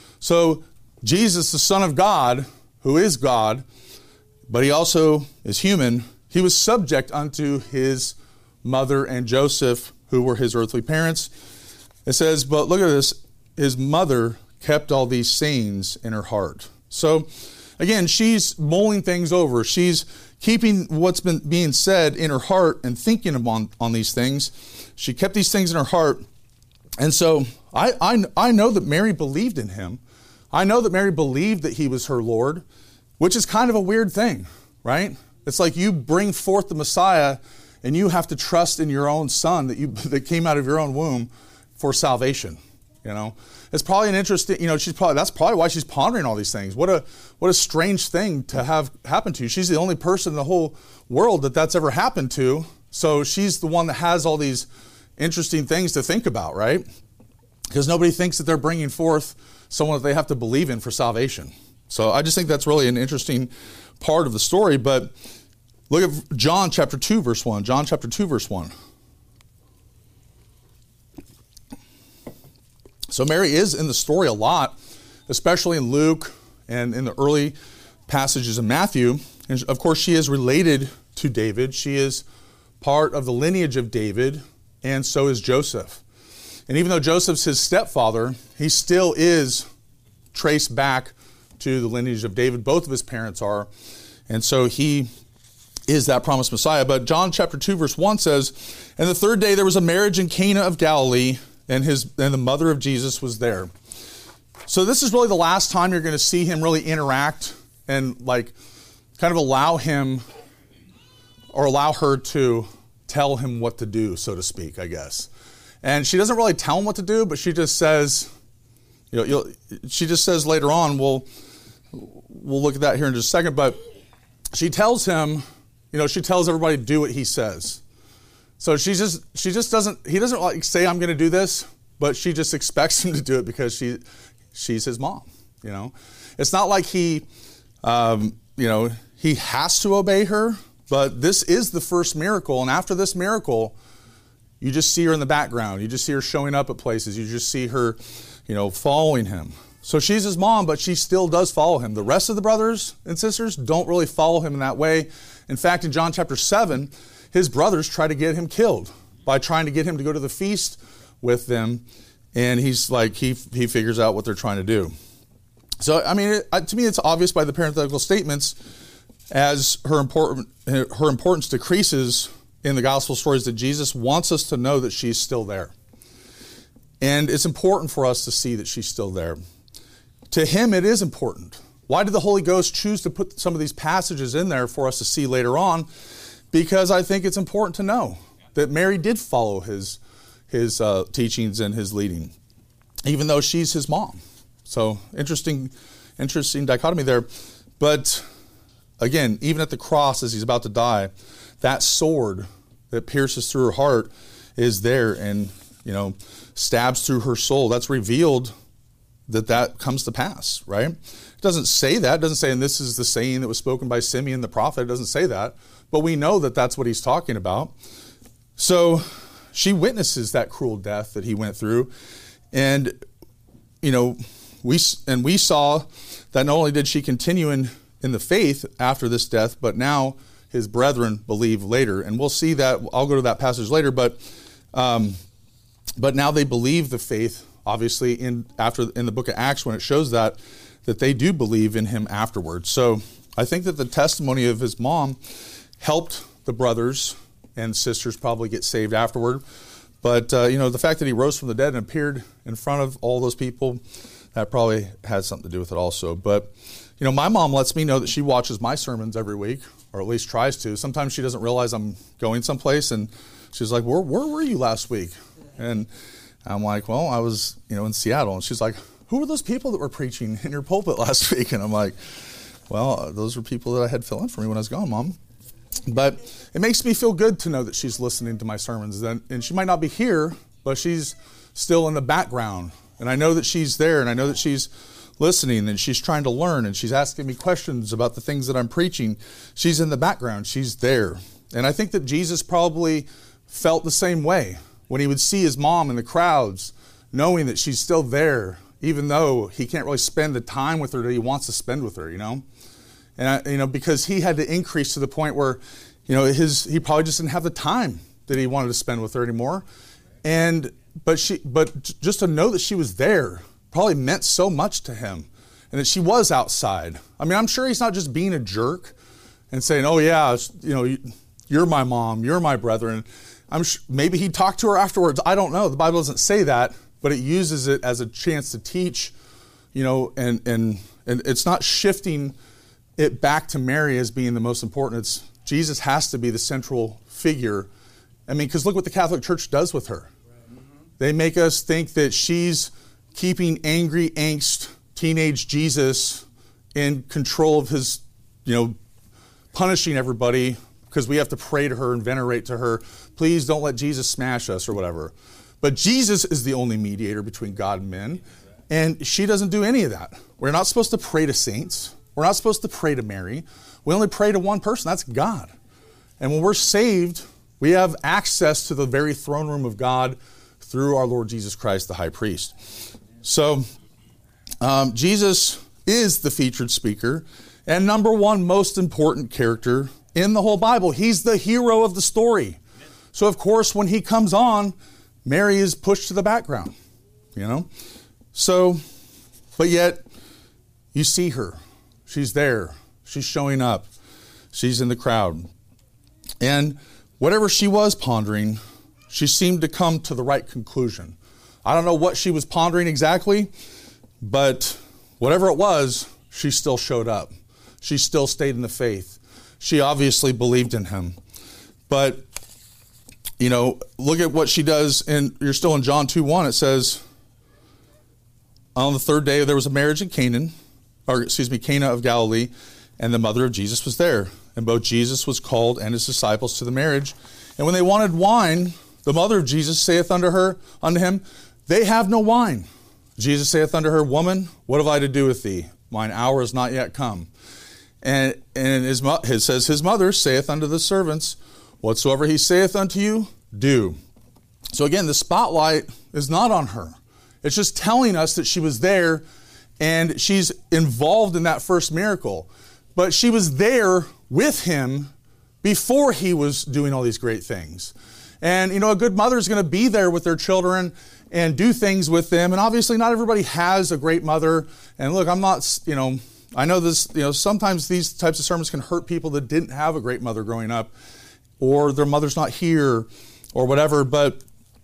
So Jesus, the Son of God, who is God, but he also is human, he was subject unto his mother and Joseph, who were his earthly parents. It says, but look at this, his mother kept all these sayings in her heart. So again, she's mulling things over. She's keeping what's been being said in her heart and thinking on these things. She kept these things in her heart. And so I know that Mary believed in him. I know that Mary believed that he was her Lord, which is kind of a weird thing, right? It's like you bring forth the Messiah and you have to trust in your own son that came out of your own womb for salvation. It's probably an interesting, that's probably why she's pondering all these things. What a strange thing to have happen to you. She's the only person in the whole world that's ever happened to. So she's the one that has all these interesting things to think about, right? Because nobody thinks that they're bringing forth someone that they have to believe in for salvation. So I just think that's really an interesting part of the story. But look at John chapter 2, verse 1. John chapter 2, verse 1. So Mary is in the story a lot, especially in Luke and in the early passages in Matthew. And of course, she is related to David. She is part of the lineage of David, and so is Joseph. And even though Joseph's his stepfather, he still is traced back to the lineage of David. Both of his parents are. And so he is that promised Messiah. But John chapter 2, verse 1 says, and the third day there was a marriage in Cana of Galilee, and the mother of Jesus was there. So this is really the last time you're going to see him really interact and kind of allow him or allow her to tell him what to do, so to speak, I guess. And she doesn't really tell him what to do, but she just says, she just says later on, we'll look at that here in just a second, but she tells him, she tells everybody to do what he says. So he doesn't say, I'm going to do this, but she just expects him to do it because she's his mom, It's not like he has to obey her, but this is the first miracle. And after this miracle, you just see her in the background. You just see her showing up at places. You just see her, following him. So she's his mom, but she still does follow him. The rest of the brothers and sisters don't really follow him in that way. In fact, in John chapter 7, his brothers try to get him killed by trying to get him to go to the feast with them. And he's like, he figures out what they're trying to do. So, to me, it's obvious by the parenthetical statements as her importance decreases in the gospel stories that Jesus wants us to know that she's still there. And it's important for us to see that she's still there. To him, it is important. Why did the Holy Ghost choose to put some of these passages in there for us to see later on? Because I think it's important to know that Mary did follow his teachings and his leading, even though she's his mom. So interesting dichotomy there. But again, even at the cross as he's about to die, that sword that pierces through her heart is there. And, stabs through her soul. That's revealed that comes to pass, right? It doesn't say that. It doesn't say, and this is the saying that was spoken by Simeon the prophet. It doesn't say that. But we know that that's what he's talking about. So she witnesses that cruel death that he went through. And, we saw that not only did she continue in the faith after this death, but now his brethren believe later. And we'll see that. I'll go to that passage later. But now they believe the faith, obviously, in the book of Acts, when it shows that they do believe in him afterwards. So I think that the testimony of his mom helped the brothers and sisters probably get saved afterward. But, the fact that he rose from the dead and appeared in front of all those people, that probably had something to do with it also. But, my mom lets me know that she watches my sermons every week, or at least tries to. Sometimes she doesn't realize I'm going someplace, and she's like, where were you last week? And I'm like, well, I was, in Seattle. And she's like, who were those people that were preaching in your pulpit last week? And I'm like, well, those were people that I had fill in for me when I was gone, Mom. But it makes me feel good to know that she's listening to my sermons. And she might not be here, but she's still in the background. And I know that she's there, and I know that she's listening, and she's trying to learn, and she's asking me questions about the things that I'm preaching. She's in the background. She's there. And I think that Jesus probably felt the same way when he would see his mom in the crowds, knowing that she's still there, even though he can't really spend the time with her that he wants to spend with her, And, because he had to increase to the point where, he probably just didn't have the time that he wanted to spend with her anymore. But just to know that she was there probably meant so much to him, and that she was outside. I mean, I'm sure he's not just being a jerk and saying, oh yeah, you're my mom, you're my brethren. I'm sure maybe he talked to her afterwards. I don't know. The Bible doesn't say that, but it uses it as a chance to teach, and it's not shifting it back to Mary as being the most important. It's Jesus has to be the central figure. I mean, because look what the Catholic Church does with her. They make us think that she's keeping angry, angst, teenage Jesus in control of his, punishing everybody because we have to pray to her and venerate to her. Please don't let Jesus smash us or whatever. But Jesus is the only mediator between God and men. And she doesn't do any of that. We're not supposed to pray to saints. We're not supposed to pray to Mary. We only pray to one person. That's God. And when we're saved, we have access to the very throne room of God through our Lord Jesus Christ, the high priest. So Jesus is the featured speaker and number one most important character in the whole Bible. He's the hero of the story. So, of course, when he comes on, Mary is pushed to the background, So, but yet, you see her. She's there. She's showing up. She's in the crowd. And whatever she was pondering, she seemed to come to the right conclusion. I don't know what she was pondering exactly, but whatever it was, she still showed up. She still stayed in the faith. She obviously believed in him. But, look at what she does, and you're still in John 2:1. It says, on the third day there was a marriage in Cana of Galilee, and the mother of Jesus was there. And both Jesus was called and his disciples to the marriage. And when they wanted wine, the mother of Jesus saith unto him, they have no wine. Jesus saith unto her, Woman, what have I to do with thee? Mine hour is not yet come. And it says, his mother saith unto the servants, Whatsoever he saith unto you, do. So again, the spotlight is not on her. It's just telling us that she was there and she's involved in that first miracle. But she was there with him before he was doing all these great things. And, a good mother is going to be there with their children and do things with them. And obviously not everybody has a great mother. And look, I'm not, I know this, sometimes these types of sermons can hurt people that didn't have a great mother growing up, or their mother's not here, or whatever. But,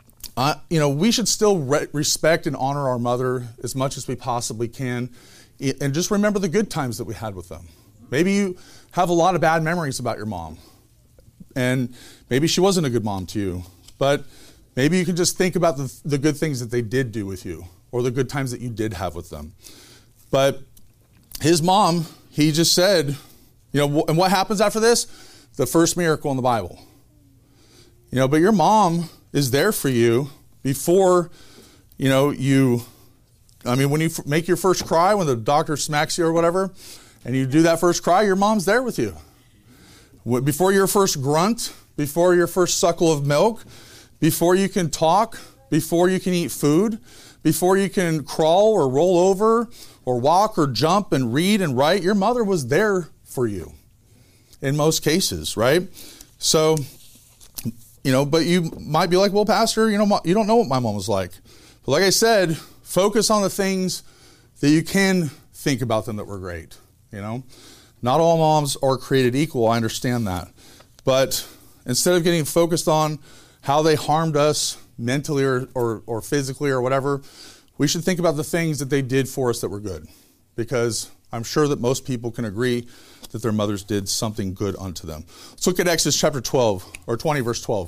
we should still respect and honor our mother as much as we possibly can. And just remember the good times that we had with them. Maybe you have a lot of bad memories about your mom. And maybe she wasn't a good mom to you. But maybe you can just think about the good things that they did do with you, or the good times that you did have with them. But his mom, he just said, and what happens after this? The first miracle in the Bible. But your mom is there for you before when you make your first cry, when the doctor smacks you or whatever, and you do that first cry, your mom's there with you. Before your first grunt, before your first suckle of milk, before you can talk, before you can eat food, before you can crawl or roll over or walk or jump and read and write, your mother was there for you in most cases, right? So, but you might be like, well, Pastor, you don't know what my mom was like. But like I said, focus on the things that you can think about them that were great, Not all moms are created equal, I understand that. But instead of getting focused on how they harmed us mentally or physically or whatever, we should think about the things that they did for us that were good. Because I'm sure that most people can agree that their mothers did something good unto them. Let's look at Exodus chapter 20, verse 12.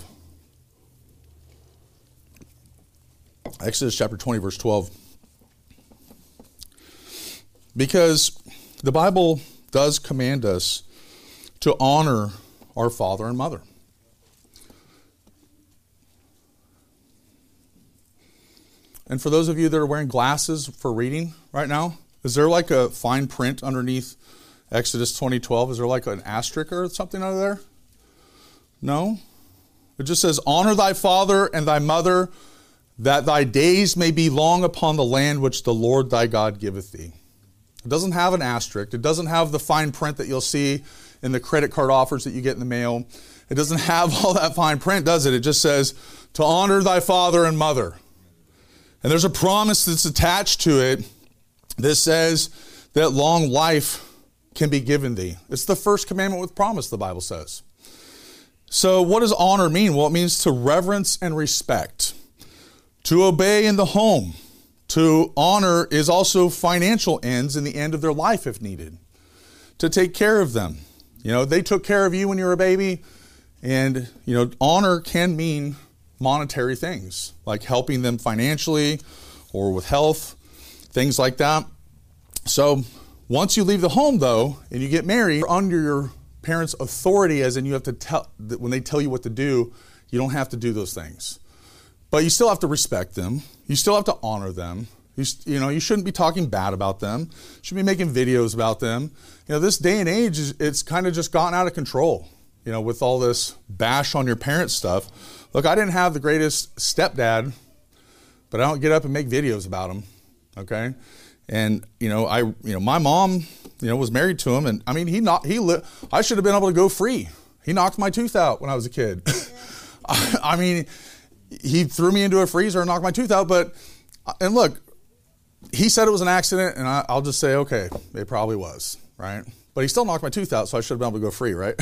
Exodus chapter 20, verse 12. Because the Bible does command us to honor our father and mother. And for those of you that are wearing glasses for reading right now, is there like a fine print underneath Exodus 20:12? Is there like an asterisk or something under there? No? It just says, honor thy father and thy mother, that thy days may be long upon the land which the Lord thy God giveth thee. It doesn't have an asterisk. It doesn't have the fine print that you'll see in the credit card offers that you get in the mail. It doesn't have all that fine print, does it? It just says to honor thy father and mother. And there's a promise that's attached to it that says that long life can be given thee. It's the first commandment with promise, the Bible says. So what does honor mean? Well, it means to reverence and respect, to obey in the home. To honor is also financial ends in the end of their life if needed. To take care of them. They took care of you when you were a baby. And, honor can mean monetary things, like helping them financially or with health, things like that. So once you leave the home, though, and you get married, you're under your parents' authority, as in you have to tell, when they tell you what to do, you don't have to do those things. But you still have to respect them. You still have to honor them. You shouldn't be talking bad about them. You shouldn't be making videos about them. This day and age, it's kind of just gotten out of control, with all this bash on your parents stuff. Look, I didn't have the greatest stepdad, but I don't get up and make videos about him, okay? And, my mom, was married to him, and, I mean, I should have been able to go free. He knocked my tooth out when I was a kid. I mean, he threw me into a freezer and knocked my tooth out, and look, he said it was an accident, and I'll just say, okay, it probably was, right? But he still knocked my tooth out, so I should have been able to go free, right?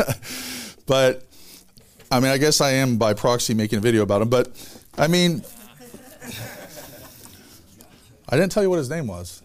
But, I mean, I guess I am by proxy making a video about him, but, I mean, I didn't tell you what his name was.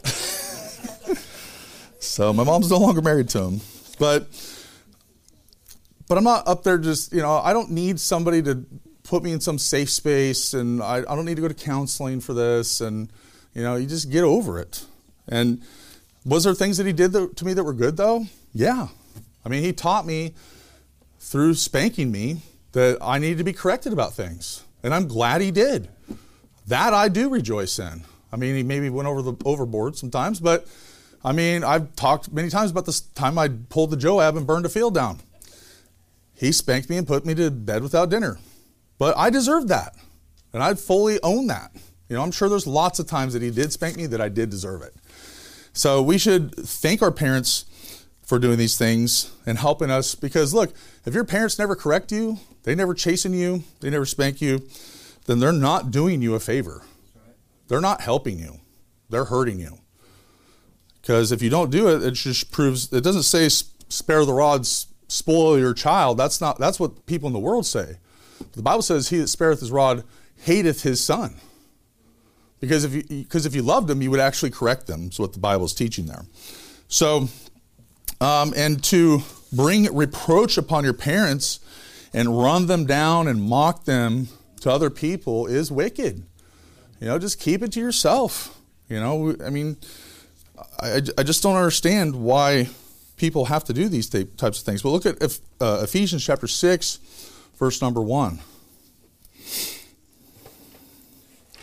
So my mom's no longer married to him. But I'm not up there just, I don't need somebody to put me in some safe space, and I don't need to go to counseling for this, and, you just get over it. And was there things that he did to me that were good, though? Yeah. I mean, he taught me through spanking me that I needed to be corrected about things. And I'm glad he did. That I do rejoice in. I mean, he maybe went overboard sometimes, but I mean, I've talked many times about this time I pulled the Joab and burned a field down. He spanked me and put me to bed without dinner. But I deserved that. And I'd fully own that. I'm sure there's lots of times that he did spank me that I did deserve it. So we should thank our parents for doing these things and helping us, because look, if your parents never correct you, they never chasten you, they never spank you, then they're not doing you a favor. They're not helping you. They're hurting you. Because if you don't do it, it just proves, it doesn't say spare the rod, spoil your child. That's what people in the world say. The Bible says he that spareth his rod hateth his son. Because if you loved them, you would actually correct them. That's what the Bible is teaching there. So, and to bring reproach upon your parents and run them down and mock them to other people is wicked. Just keep it to yourself. I mean, I just don't understand why people have to do these types of things. But look at Ephesians chapter 6, verse number 1.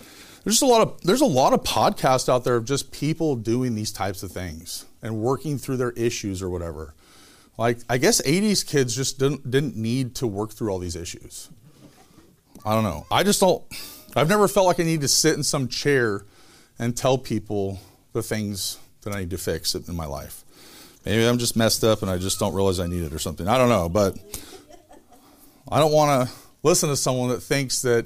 There's a lot of podcasts out there of just people doing these types of things and working through their issues or whatever. Like, I guess 80s kids just didn't need to work through all these issues. I don't know. I've never felt like I need to sit in some chair and tell people the things that I need to fix in my life. Maybe I'm just messed up and I just don't realize I need it or something. I don't know, but I don't want to listen to someone that thinks that,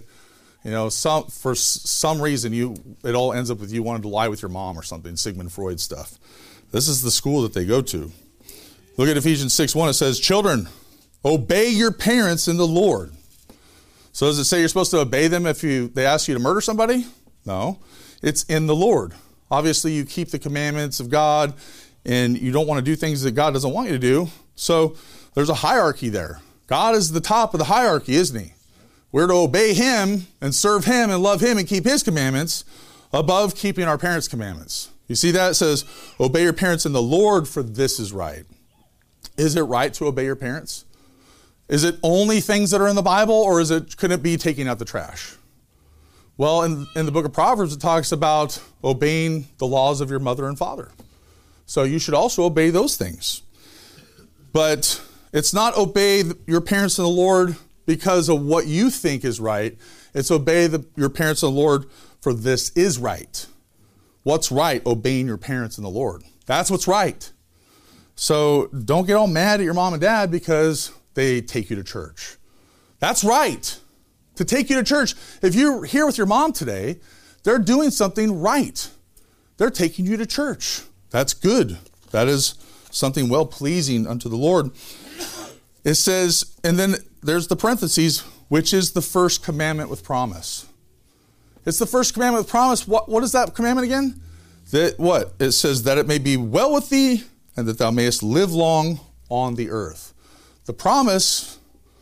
for some reason it all ends up with you wanting to lie with your mom or something, Sigmund Freud stuff. This is the school that they go to. Look at Ephesians 6:1. It says, "Children, obey your parents in the Lord." So does it say you're supposed to obey them if they ask you to murder somebody? No. It's in the Lord. Obviously, you keep the commandments of God, and you don't want to do things that God doesn't want you to do. So there's a hierarchy there. God is the top of the hierarchy, isn't he? We're to obey him and serve him and love him and keep his commandments above keeping our parents' commandments. You see that? It says, obey your parents in the Lord, for this is right. Is it right to obey your parents? Is it only things that are in the Bible, or could it be taking out the trash? Well, in the book of Proverbs, it talks about obeying the laws of your mother and father. So you should also obey those things. But it's not obey your parents in the Lord because of what you think is right. It's obey your parents in the Lord, for this is right. What's right? Obeying your parents in the Lord. That's what's right. So don't get all mad at your mom and dad because they take you to church. That's right. To take you to church. If you're here with your mom today, they're doing something right. They're taking you to church. That's good. That is something well-pleasing unto the Lord. It says, and then there's the parentheses, which is the first commandment with promise. It's the first commandment with promise. What is that commandment again? It says that it may be well with thee and that thou mayest live long on the earth. The promise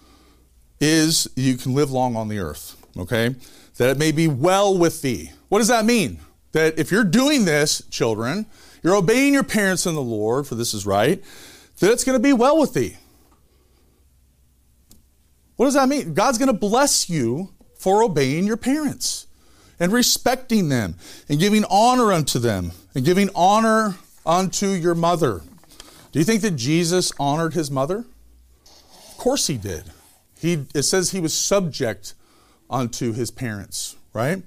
is you can live long on the earth, okay? That it may be well with thee. What does that mean? That if you're doing this, children, you're obeying your parents in the Lord, for this is right, that it's going to be well with thee. What does that mean? God's going to bless you for obeying your parents and respecting them and giving honor unto them and giving honor unto your mother. Do you think that Jesus honored his mother? Of course he did. It says he was subject unto his parents, right?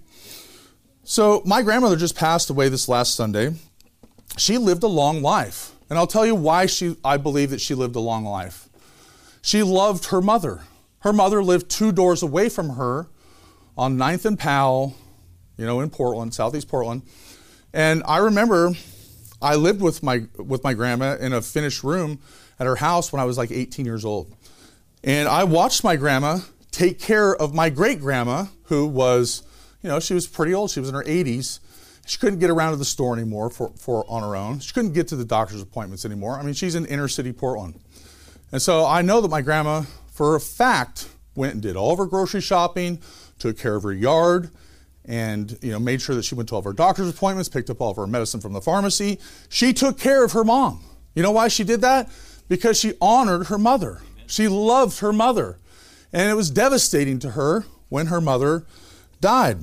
So my grandmother just passed away this last Sunday. She lived a long life. And I'll tell you why I believe that she lived a long life. She loved her mother. Her mother lived 2 doors away from her on 9th and Powell, in Portland, southeast Portland. And I remember I lived with my grandma in a finished room at her house when I was like 18 years old. And I watched my grandma take care of my great-grandma, who was, she was pretty old. She was in her 80s. She couldn't get around to the store anymore on her own. She couldn't get to the doctor's appointments anymore. I mean, she's in inner city Portland. And so I know that my grandma, for a fact, went and did all of her grocery shopping, took care of her yard, and made sure that she went to all of her doctor's appointments, picked up all of her medicine from the pharmacy. She took care of her mom. You know why she did that? Because she honored her mother. She loved her mother. And it was devastating to her when her mother died.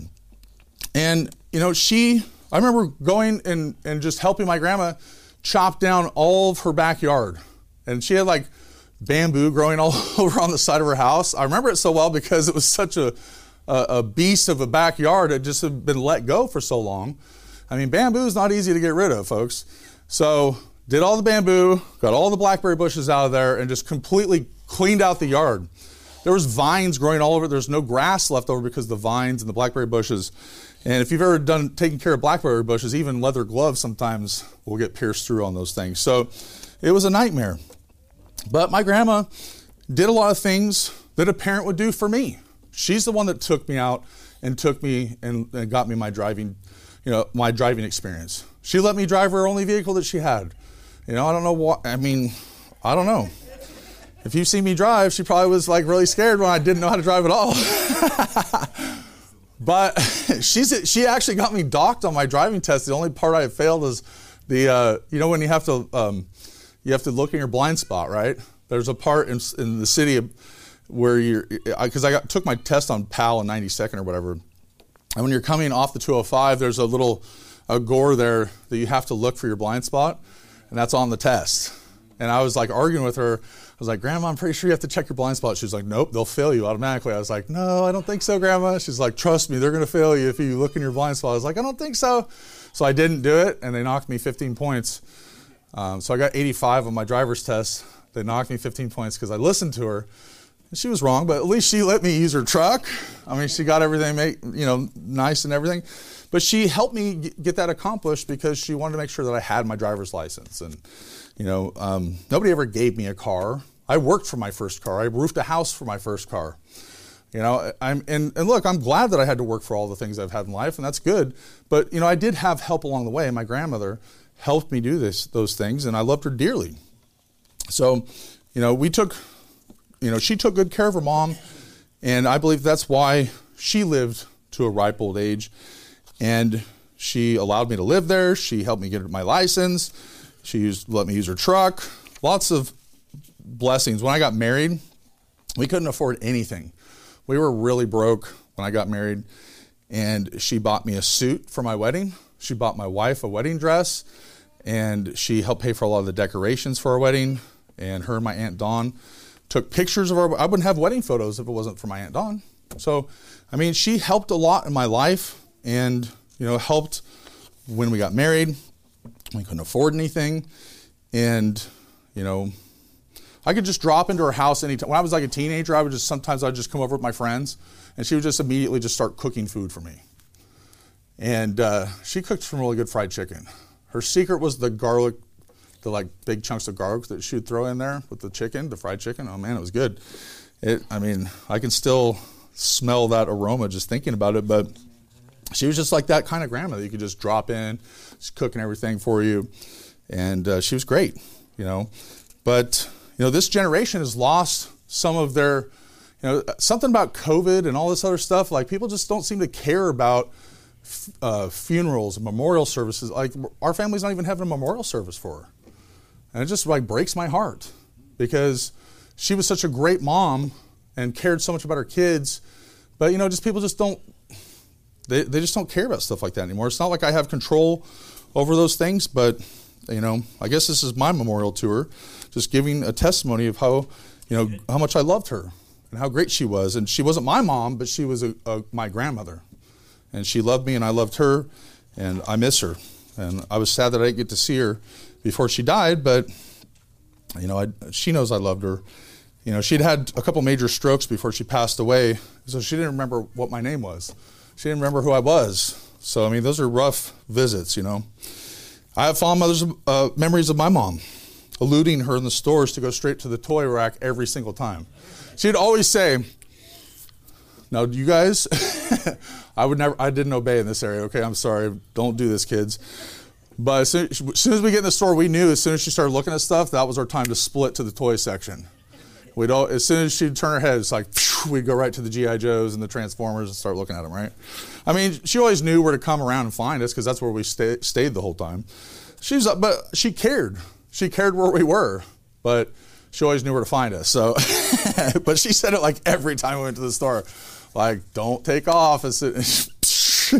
And, I remember going and just helping my grandma chop down all of her backyard. And she had like bamboo growing all over on the side of her house. I remember it so well because it was such a beast of a backyard. It just had been let go for so long. I mean, bamboo is not easy to get rid of, folks. So did all the bamboo, got all the blackberry bushes out of there, and just completely cleaned out the yard. There was vines growing all over. There's no grass left over because of the vines and the blackberry bushes. And if you've ever taken care of blackberry bushes, even leather gloves sometimes will get pierced through on those things. So it was a nightmare. But my grandma did a lot of things that a parent would do for me. She's the one that took me out and took me and got me my driving experience. She let me drive her only vehicle that she had. I don't know what, I don't know. If you see me drive, she probably was like really scared when I didn't know how to drive at all. But she actually got me docked on my driving test. The only part I failed is when you have to look in your blind spot, right? There's a part in the city where took my test on PAL in 92nd or whatever, And when you're coming off the 205, there's a gore there that you have to look for your blind spot, and that's on the test. And I was like arguing with her. I was like, Grandma, I'm pretty sure you have to check your blind spot. She was like, nope, they'll fail you automatically. I was like, no, I don't think so, Grandma. She's like, trust me, they're going to fail you if you look in your blind spot. I was like, I don't think so. So I didn't do it, and they knocked me 15 points. So I got 85 on my driver's test. They knocked me 15 points because I listened to her. And she was wrong, but at least she let me use her truck. I mean, she got everything nice and everything. But she helped me get that accomplished because she wanted to make sure that I had my driver's license. And, nobody ever gave me a car. I worked for my first car. I roofed a house for my first car. Look, I'm glad that I had to work for all the things I've had in life, and that's good. But, I did have help along the way. My grandmother helped me do those things, and I loved her dearly. So, she took good care of her mom, and I believe that's why she lived to a ripe old age. And she allowed me to live there. She helped me get my license. She let me use her truck. Lots of blessings. When I got married, we couldn't afford anything. We were really broke when I got married, and she bought me a suit for my wedding. She bought my wife a wedding dress, and she helped pay for a lot of the decorations for our wedding. And her and my Aunt Dawn took pictures of I wouldn't have wedding photos if it wasn't for my Aunt Dawn. So, she helped a lot in my life, and, helped when we got married. We couldn't afford anything. And, I could just drop into her house anytime. When I was like a teenager, I'd just come over with my friends, and she would just immediately just start cooking food for me. And she cooked some really good fried chicken. Her secret was the garlic, the big chunks of garlic that she would throw in there with the chicken, the fried chicken. Oh man, it was good. I can still smell that aroma just thinking about it, but she was just like that kind of grandma that you could just drop in, she's cooking everything for you. And she was great, But, this generation has lost some of their, something about COVID and all this other stuff. Like, people just don't seem to care about funerals and memorial services. Like, our family's not even having a memorial service for her. And it just breaks my heart because she was such a great mom and cared so much about her kids. But, people just don't, they just don't care about stuff like that anymore. It's not like I have control over those things, but, I guess this is my memorial to her, just giving a testimony of how, how much I loved her and how great she was. And she wasn't my mom, but she was my grandmother. And she loved me and I loved her, and I miss her. And I was sad that I didn't get to see her before she died, but, she knows I loved her. She'd had a couple major strokes before she passed away, so she didn't remember what my name was. She didn't remember who I was. So, those are rough visits, I have fond memories of my mom, eluding her in the stores to go straight to the toy rack every single time. She'd always say, now, you guys, I didn't obey in this area, okay? I'm sorry. Don't do this, kids. But as soon as we get in the store, we knew as soon as she started looking at stuff, that was our time to split to the toy section. As soon as she'd turn her head, it's like, we'd go right to the G.I. Joes and the Transformers and start looking at them, right? She always knew where to come around and find us because that's where we stayed the whole time. But she cared. She cared where we were, but she always knew where to find us. So, but she said it every time we went to the store, don't take off. So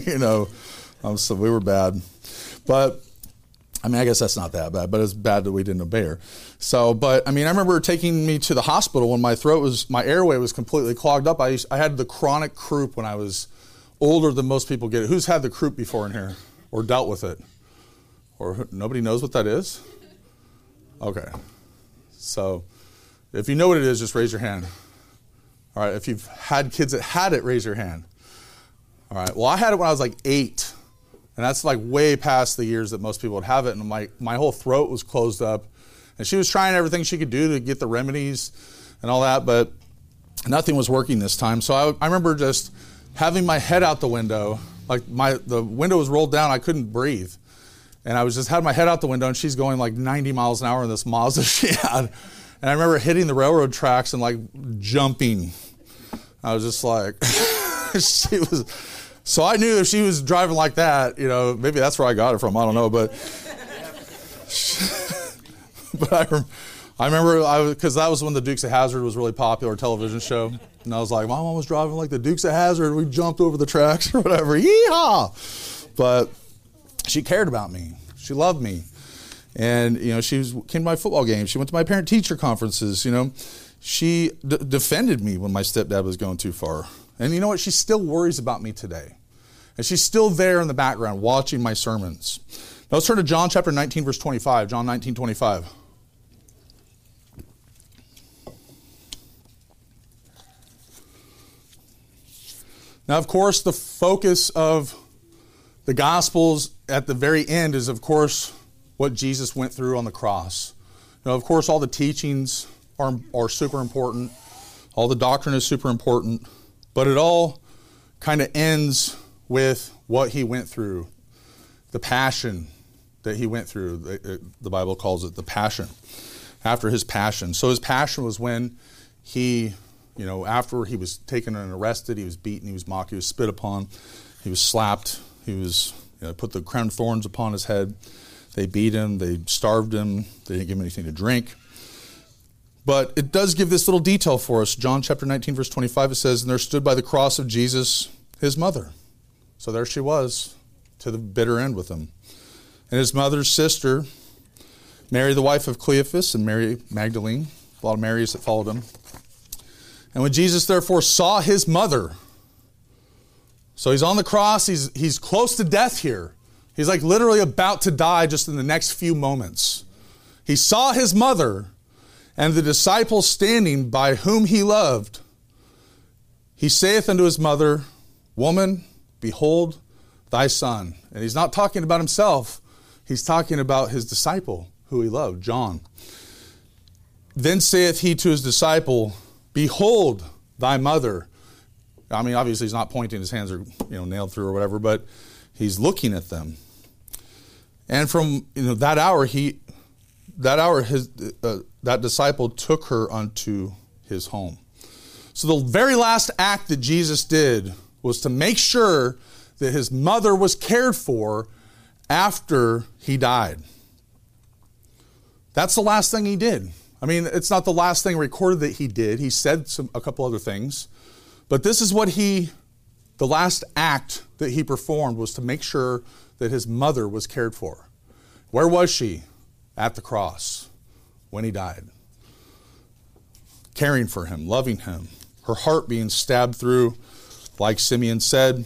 we were bad. But, I guess that's not that bad, but it's bad that we didn't obey her. So, but, I remember her taking me to the hospital when my airway was completely clogged up. I had the chronic croup when I was older than most people get it. Who's had the croup before in here or dealt with it? Or nobody knows what that is? Okay. So, if you know what it is, just raise your hand. All right, if you've had kids that had it, raise your hand. All right, well, I had it when I was 8. And that's way past the years that most people would have it. And my whole throat was closed up. And she was trying everything she could do to get the remedies and all that, but nothing was working this time. So I remember just having my head out the window. The window was rolled down. I couldn't breathe. And I was just had my head out the window, and she's going 90 miles an hour in this Mazda she had. And I remember hitting the railroad tracks and jumping. I was just she was... So I knew if she was driving like that, maybe that's where I got it from. I don't know, but I remember because that was when the Dukes of Hazzard was really popular television show. And I was like, my mom was driving like the Dukes of Hazzard. We jumped over the tracks or whatever. Yeehaw! But she cared about me. She loved me. And, she came to my football games. She went to my parent-teacher conferences, She defended me when my stepdad was going too far. And you know what? She still worries about me today. And she's still there in the background watching my sermons. Now let's turn to John chapter 19, verse 25. John 19, 25. Now, of course, the focus of the Gospels at the very end is, of course, what Jesus went through on the cross. Now, of course, all the teachings are super important. All the doctrine is super important. But it all kind of ends with what he went through, the passion that he went through. The Bible calls it the passion, after his passion. So his passion was when he, after he was taken and arrested, he was beaten, he was mocked, he was spit upon, he was slapped, he was put the crown of thorns upon his head. They beat him, they starved him, they didn't give him anything to drink. But it does give this little detail for us. John chapter 19, verse 25, it says, "And there stood by the cross of Jesus his mother." So there she was, to the bitter end with him. And his mother's sister, Mary, the wife of Cleophas, and Mary Magdalene, a lot of Marys that followed him. And when Jesus therefore saw his mother, so he's on the cross, he's close to death here. He's like literally about to die just in the next few moments. He saw his mother and the disciple standing by whom he loved. He saith unto his mother, "Woman, behold thy son." And he's not talking about himself. He's talking about his disciple who he loved, John. Then saith he to his disciple, "Behold thy mother." I mean, obviously he's not pointing, his hands are nailed through or whatever, but he's looking at them. And from that hour, that disciple took her unto his home. So the very last act that Jesus did was to make sure that his mother was cared for after he died. That's the last thing he did. I mean, it's not the last thing recorded that he did. He said a couple other things. But this is what the last act that he performed was to make sure that his mother was cared for. Where was she? At the cross when he died. Caring for him, loving him. Her heart being stabbed through, like Simeon said.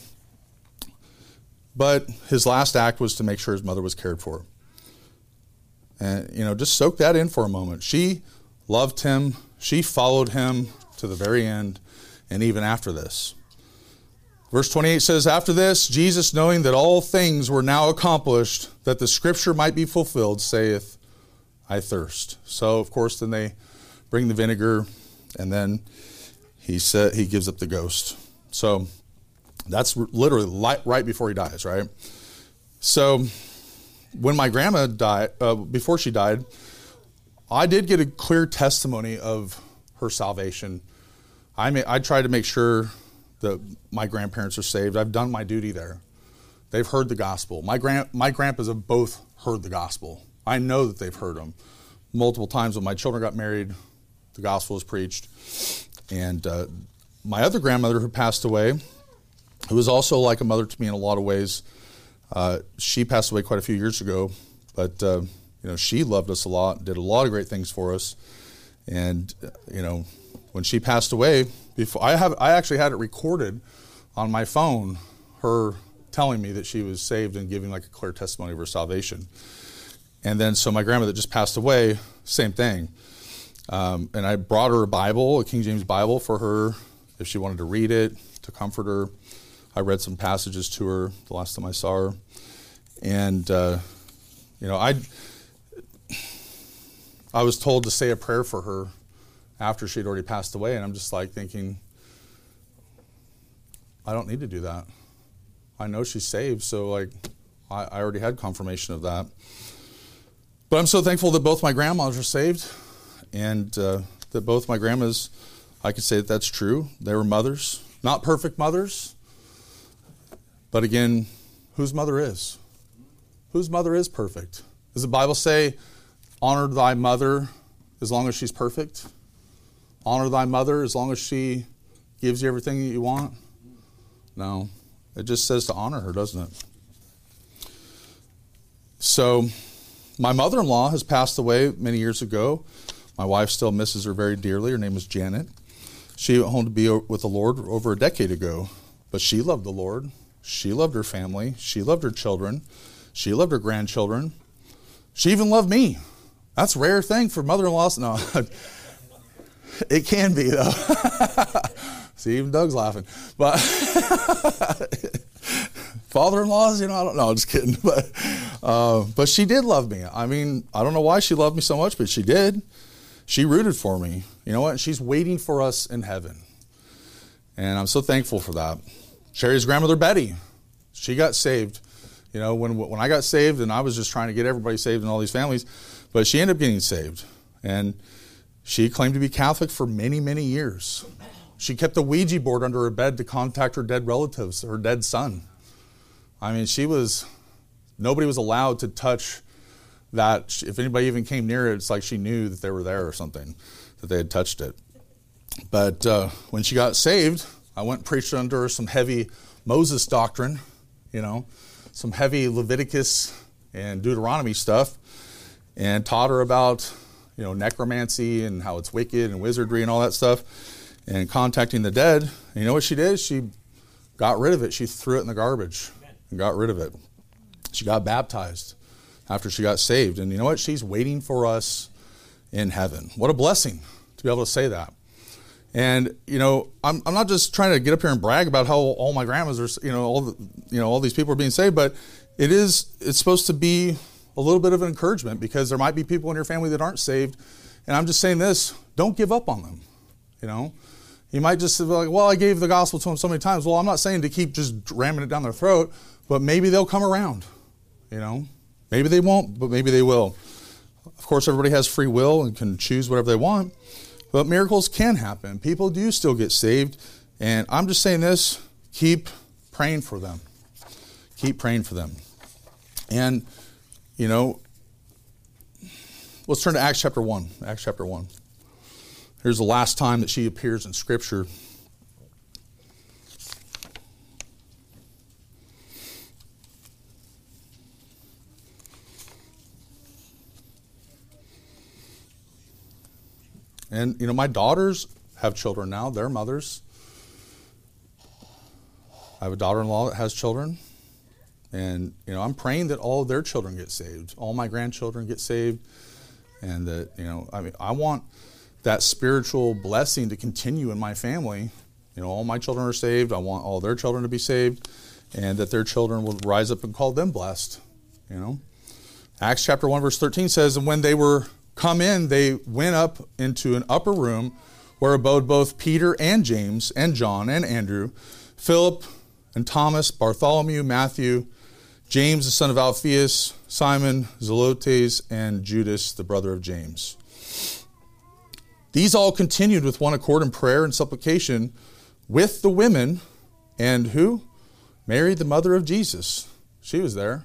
But his last act was to make sure his mother was cared for. And, just soak that in for a moment. She loved him. She followed him to the very end, and even after this. Verse 28 says, "After this, Jesus, knowing that all things were now accomplished, that the scripture might be fulfilled, saith, I thirst." So, of course, then they bring the vinegar, and then he gives up the ghost. So that's literally right before he dies, right? So when my grandma died, before she died, I did get a clear testimony of her salvation. I tried to make sure that my grandparents are saved. I've done my duty there. They've heard the gospel. My grandpas have both heard the gospel. I know that they've heard them. Multiple times when my children got married, the gospel was preached. And my other grandmother who passed away, who was also like a mother to me in a lot of ways, she passed away quite a few years ago. But, she loved us a lot, did a lot of great things for us. And, when she passed away, I actually had it recorded on my phone, her telling me that she was saved and giving like a clear testimony of her salvation. And then so my grandmother just passed away, same thing. And I brought her a Bible, a King James Bible for her if she wanted to read it, to comfort her. I read some passages to her the last time I saw her. And, I was told to say a prayer for her after she'd already passed away, and I'm just like thinking, I don't need to do that. I know she's saved, so I already had confirmation of that. But I'm so thankful that both my grandmas are saved, and that both my grandmas, I could say that that's true. They were mothers, not perfect mothers, but again, whose mother is? Whose mother is perfect? Does the Bible say, honor thy mother as long as she's perfect? Honor thy mother as long as she gives you everything that you want? No. It just says to honor her, doesn't it? So, my mother-in-law has passed away many years ago. My wife still misses her very dearly. Her name was Janet. She went home to be with the Lord over a decade ago. But she loved the Lord. She loved her family. She loved her children. She loved her grandchildren. She even loved me. That's a rare thing for mother-in-laws. No, it can be, though. See, even Doug's laughing. But father-in-laws, I don't know. Just kidding. But she did love me. I mean, I don't know why she loved me so much, but she did. She rooted for me. You know what? She's waiting for us in heaven. And I'm so thankful for that. Sherry's grandmother, Betty, she got saved. When I got saved, and I was just trying to get everybody saved in all these families, but she ended up getting saved. And she claimed to be Catholic for many, many years. She kept a Ouija board under her bed to contact her dead relatives, her dead son. I mean, nobody was allowed to touch that. If anybody even came near it, it's like she knew that they were there or something, that they had touched it. But when she got saved, I went and preached under her some heavy Moses doctrine, some heavy Leviticus and Deuteronomy stuff, and taught her about, necromancy and how it's wicked and wizardry and all that stuff, and contacting the dead. And you know what she did? She got rid of it. She threw it in the garbage and got rid of it. She got baptized after she got saved. And you know what? She's waiting for us in heaven. What a blessing to be able to say that. And, I'm not just trying to get up here and brag about how all my grandmas are, all these people are being saved, but it's supposed to be a little bit of an encouragement, because there might be people in your family that aren't saved. And I'm just saying this, don't give up on them. You might just be like, well, I gave the gospel to them so many times. Well, I'm not saying to keep just ramming it down their throat, but maybe they'll come around. Maybe they won't, but maybe they will. Of course, everybody has free will and can choose whatever they want. But miracles can happen. People do still get saved. And I'm just saying this, keep praying for them. Keep praying for them. And, let's turn to Acts chapter 1. Acts chapter 1. Here's the last time that she appears in Scripture. And, my daughters have children now. They're mothers. I have a daughter-in-law that has children. And, I'm praying that all of their children get saved. All my grandchildren get saved. And that, I want that spiritual blessing to continue in my family. All my children are saved. I want all their children to be saved. And that their children will rise up and call them blessed. Acts chapter 1, verse 13 says, and when they were come in, they went up into an upper room where abode both Peter and James and John and Andrew, Philip and Thomas, Bartholomew, Matthew, James the son of Alphaeus, Simon, Zelotes, and Judas the brother of James. These all continued with one accord in prayer and supplication with the women, and who? Mary, the mother of Jesus. She was there.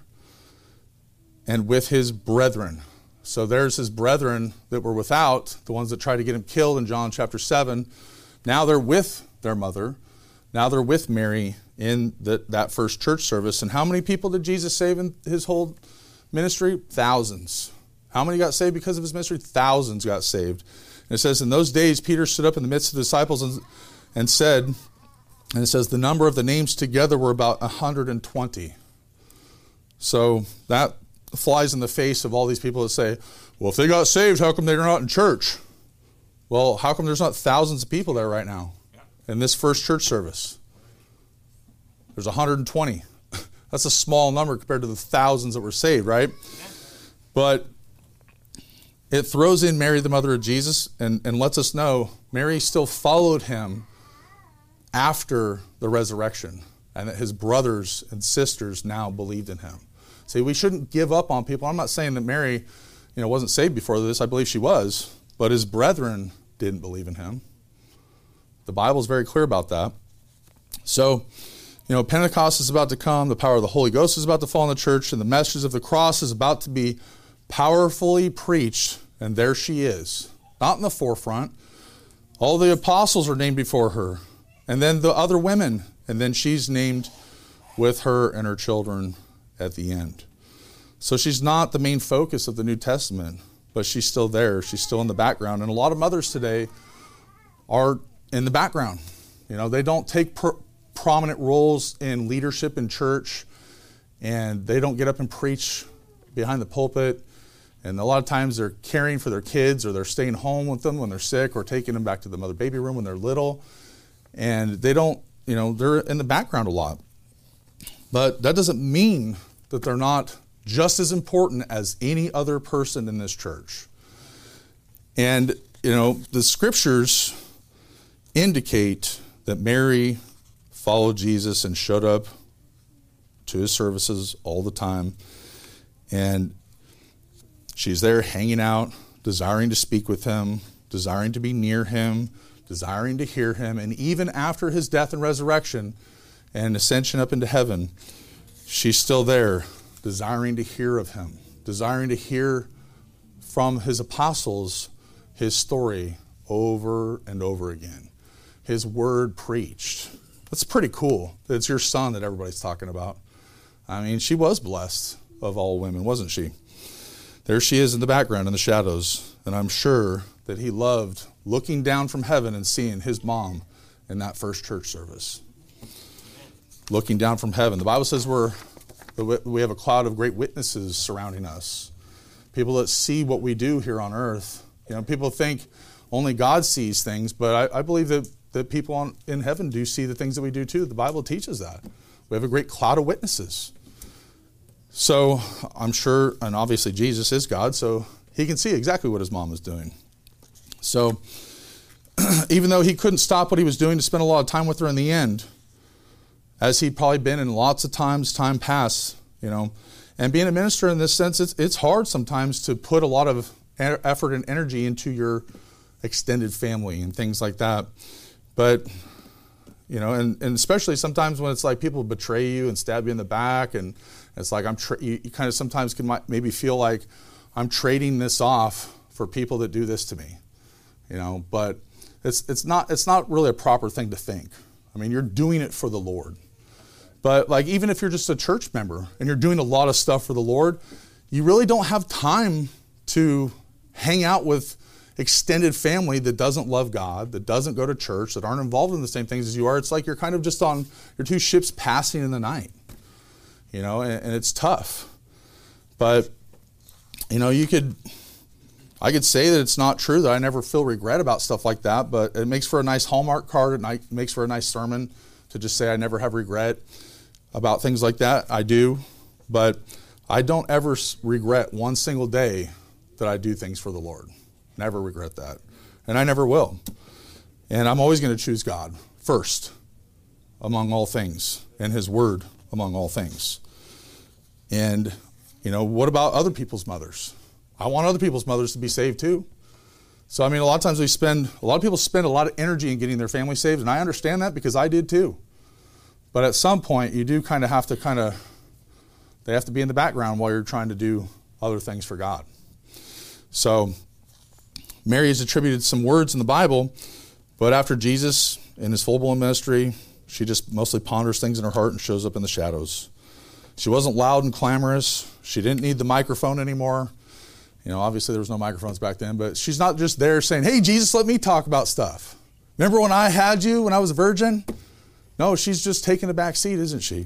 And with his brethren. So there's his brethren that were without, the ones that tried to get him killed in John chapter 7. Now they're with their mother. Now they're with Mary in that first church service. And how many people did Jesus save in his whole ministry? Thousands. How many got saved because of his ministry? Thousands got saved. And it says, in those days, Peter stood up in the midst of the disciples and said, and it says, the number of the names together were about 120. So that flies in the face of all these people that say, well, if they got saved, how come they're not in church? Well, how come there's not thousands of people there right now in this first church service? There's 120. That's a small number compared to the thousands that were saved, right? But it throws in Mary, the mother of Jesus, and lets us know Mary still followed him after the resurrection, and that his brothers and sisters now believed in him. See, we shouldn't give up on people. I'm not saying that Mary, wasn't saved before this. I believe she was, but his brethren didn't believe in him. The Bible is very clear about that. So, Pentecost is about to come. The power of the Holy Ghost is about to fall on the church, and the message of the cross is about to be powerfully preached, and there she is. not in the forefront. All the apostles are named before her, and then the other women, and then she's named with her and her children at the end. So she's not the main focus of the New Testament, but she's still there. She's still in the background. And a lot of mothers today are in the background. You know, they don't take prominent roles in leadership in church, and they don't get up and preach behind the pulpit. And a lot of times they're caring for their kids, or they're staying home with them when they're sick, or taking them back to the mother baby room when they're little. And they don't, you know, they're in the background a lot. But that doesn't mean that they're not just as important as any other person in this church. And, you know, the scriptures indicate that Mary followed Jesus and showed up to his services all the time. And she's there hanging out, desiring to speak with him, desiring to be near him, desiring to hear him. And even after his death and resurrection and ascension up into heaven, she's still there, desiring to hear of him, desiring to hear from his apostles his story over and over again. His word preached. That's pretty cool. It's your son that everybody's talking about. I mean, she was blessed of all women, wasn't she? There she is in the background in the shadows, and I'm sure that he loved looking down from heaven and seeing his mom in that first church service. Looking down from heaven. The Bible says we have a cloud of great witnesses surrounding us. People that see what we do here on earth. You know, people think only God sees things, but I believe that people in heaven do see the things that we do too. The Bible teaches that. We have a great cloud of witnesses. So I'm sure, and obviously Jesus is God, so he can see exactly what his mom is doing. So even though he couldn't stop what he was doing to spend a lot of time with her in the end, as he'd probably been in lots of times, time past, you know. And being a minister in this sense, it's hard sometimes to put a lot of effort and energy into your extended family and things like that. But, you know, and especially sometimes when it's like people betray you and stab you in the back, and it's like you kind of sometimes can maybe feel like I'm trading this off for people that do this to me, you know. But it's not really a proper thing to think. I mean, you're doing it for the Lord. But like, even if you're just a church member and you're doing a lot of stuff for the Lord, you really don't have time to hang out with extended family that doesn't love God, that doesn't go to church, that aren't involved in the same things as you are. It's like you're kind of just on your two ships passing in the night, you know, and it's tough. But, you know, I could say that it's not true, that I never feel regret about stuff like that, but it makes for a nice Hallmark card at night, makes for a nice sermon to just say I never have regret about things like that. I do, but I don't ever regret one single day that I do things for the Lord. Never regret that. And I never will. And I'm always going to choose God first among all things, and his word among all things. And, you know, what about other people's mothers? I want other people's mothers to be saved too. So, I mean, a lot of times a lot of people spend a lot of energy in getting their family saved, and I understand that because I did too. But at some point, you do kind of have to they have to be in the background while you're trying to do other things for God. So, Mary has attributed some words in the Bible, but after Jesus in his full-blown ministry, she just mostly ponders things in her heart and shows up in the shadows. She wasn't loud and clamorous. She didn't need the microphone anymore. You know, obviously there was no microphones back then, but she's not just there saying, hey, Jesus, let me talk about stuff. Remember when I had you when I was a virgin? No, she's just taking a back seat, isn't she?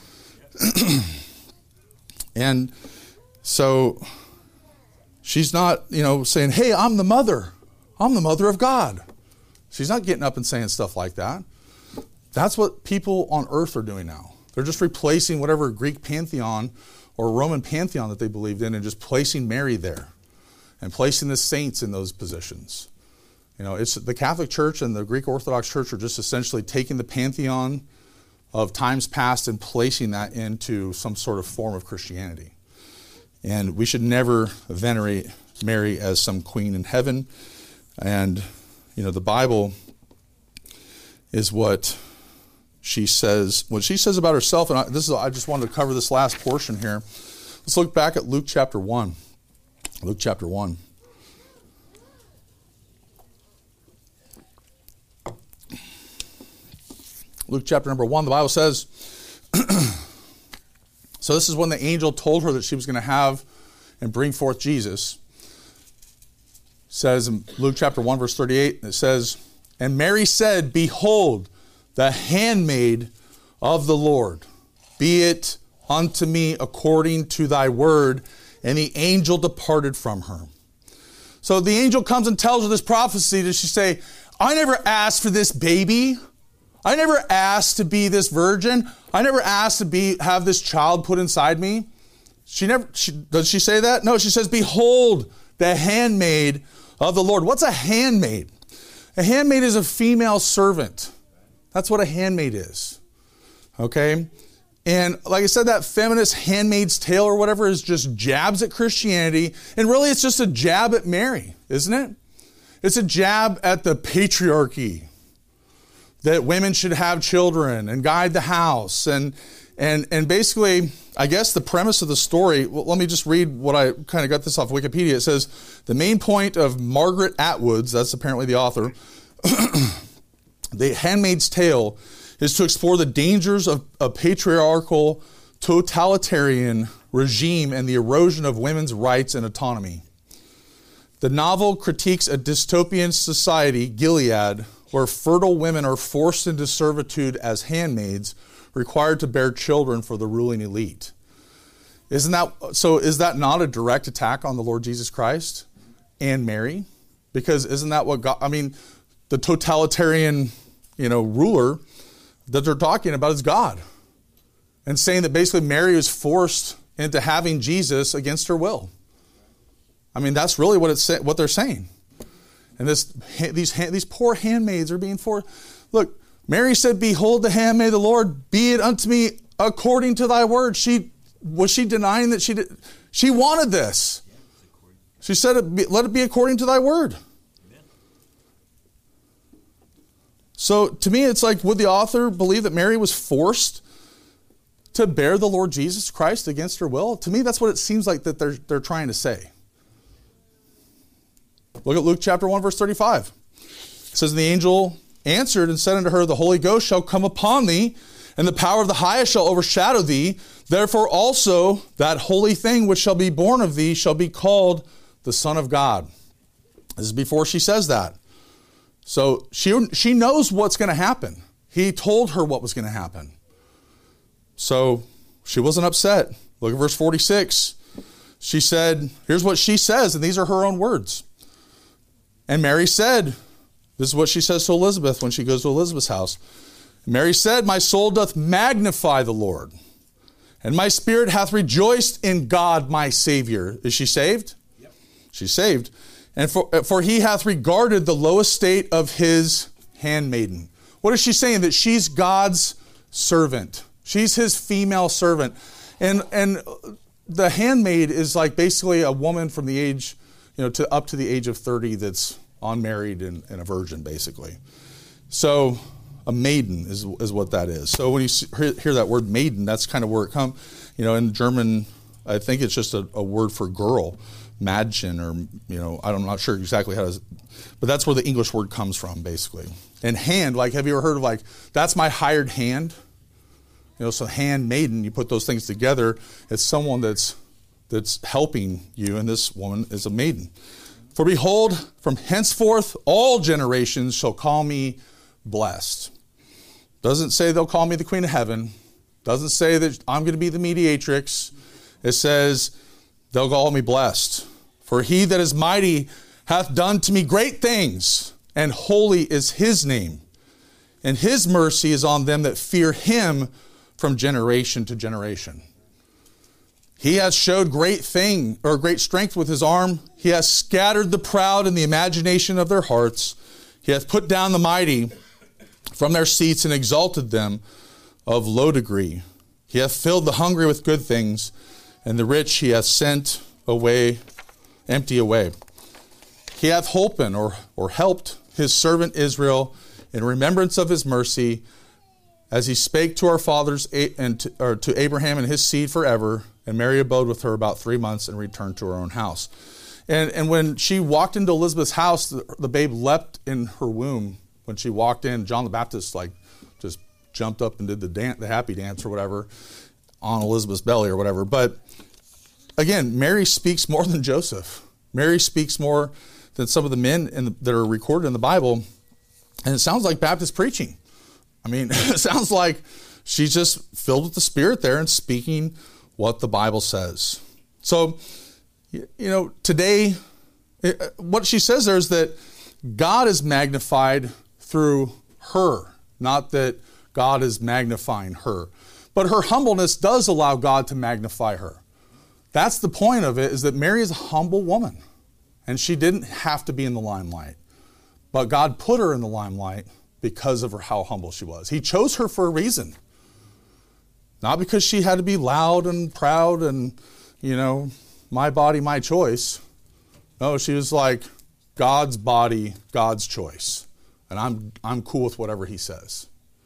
And so she's not, you know, saying, hey, I'm the mother of God. She's not getting up and saying stuff like that. That's what people on earth are doing now. They're just replacing whatever Greek pantheon or Roman pantheon that they believed in and just placing Mary there and placing the saints in those positions. You know, it's the Catholic Church and the Greek Orthodox Church are just essentially taking the pantheon of times past and placing that into some sort of form of Christianity. And we should never venerate Mary as some queen in heaven. And, you know, the Bible is what she says about herself. And I just wanted to cover this last portion here. Let's look back at Luke chapter 1. Luke chapter 1. Luke chapter number 1, the Bible says, so this is when the angel told her that she was going to have and bring forth Jesus. It says in Luke chapter 1, verse 38, it says, and Mary said, behold, the handmaid of the Lord, be it unto me according to thy word. And the angel departed from her. So the angel comes and tells her this prophecy. Does she say, I never asked for this baby. I never asked to be this virgin. I never asked to have this child put inside me. Does she say that? No, she says, behold, the handmaid of the Lord. What's a handmaid? A handmaid is a female servant. That's what a handmaid is. Okay? And like I said, that feminist Handmaid's Tale or whatever is just jabs at Christianity. And really it's just a jab at Mary, isn't it? It's a jab at the patriarchy, that women should have children and guide the house. And basically, I guess the premise of the story, well, let me just read what I kind of got this off Wikipedia. It says, the main point of Margaret Atwood's, that's apparently the author, The Handmaid's Tale, is to explore the dangers of a patriarchal, totalitarian regime and the erosion of women's rights and autonomy. The novel critiques a dystopian society, Gilead, where fertile women are forced into servitude as handmaids, required to bear children for the ruling elite. Is that not a direct attack on the Lord Jesus Christ and Mary? Because isn't that what God, the totalitarian, ruler that they're talking about is God. And saying that basically Mary was forced into having Jesus against her will. That's really what they're saying. And these poor handmaids are being forced. Look, Mary said, behold the handmaid of the Lord, be it unto me according to thy word. Was she denying that she did? She wanted this. She said, let it be according to thy word. So to me, it's like, would the author believe that Mary was forced to bear the Lord Jesus Christ against her will? To me, that's what it seems like that they're trying to say. Look at Luke chapter 1, verse 35. It says, and the angel answered and said unto her, the Holy Ghost shall come upon thee, and the power of the highest shall overshadow thee. Therefore also that holy thing which shall be born of thee shall be called the Son of God. This is before she says that. So she knows what's going to happen. He told her what was going to happen. So she wasn't upset. Look at verse 46. She said, here's what she says, and these are her own words. And Mary said, this is what she says to Elizabeth when she goes to Elizabeth's house. Mary said, my soul doth magnify the Lord, and my spirit hath rejoiced in God my Savior. Is she saved? Yep. She's saved. And for he hath regarded the low estate of his handmaiden. What is she saying? That she's God's servant. She's his female servant. And the handmaid is like basically a woman from the age, to up to the age of 30 that's unmarried and a virgin, basically. So a maiden is what that is. So when you hear that word maiden, that's kind of where it comes. In German, I think it's just a word for girl. Madchen, or, I'm not sure exactly how to, but that's where the English word comes from, basically. And hand, have you ever heard of that's my hired hand? So handmaiden, you put those things together, it's someone that's helping you, and this woman is a maiden. For behold, from henceforth all generations shall call me blessed. Doesn't say they'll call me the Queen of Heaven. Doesn't say that I'm going to be the mediatrix. It says they'll call me blessed. For he that is mighty hath done to me great things, and holy is his name. And his mercy is on them that fear him from generation to generation. He has showed great strength with his arm. He has scattered the proud in the imagination of their hearts. He hath put down the mighty from their seats and exalted them of low degree. He hath filled the hungry with good things, and the rich he hath sent away empty away. He hath holpen or helped his servant Israel in remembrance of his mercy, as he spake to our fathers and to Abraham and his seed forever. And Mary abode with her about 3 months and returned to her own house. And when she walked into Elizabeth's house, the babe leapt in her womb. When she walked in, John the Baptist just jumped up and did the happy dance or whatever on Elizabeth's belly or whatever. But again, Mary speaks more than Joseph. Mary speaks more than some of the men that are recorded in the Bible. And it sounds like Baptist preaching. I mean, it sounds like she's just filled with the Spirit there and speaking what the Bible says. So, today, what she says there is that God is magnified through her, not that God is magnifying her. But her humbleness does allow God to magnify her. That's the point of it, is that Mary is a humble woman. And she didn't have to be in the limelight. But God put her in the limelight because of how humble she was. He chose her for a reason. Not because she had to be loud and proud and, my body, my choice. No, she was like, God's body, God's choice. And I'm cool with whatever he says.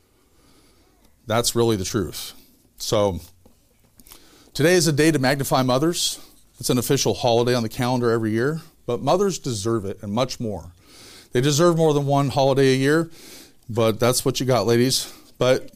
That's really the truth. So, today is a day to magnify mothers. It's an official holiday on the calendar every year. But mothers deserve it and much more. They deserve more than one holiday a year. But that's what you got, ladies. But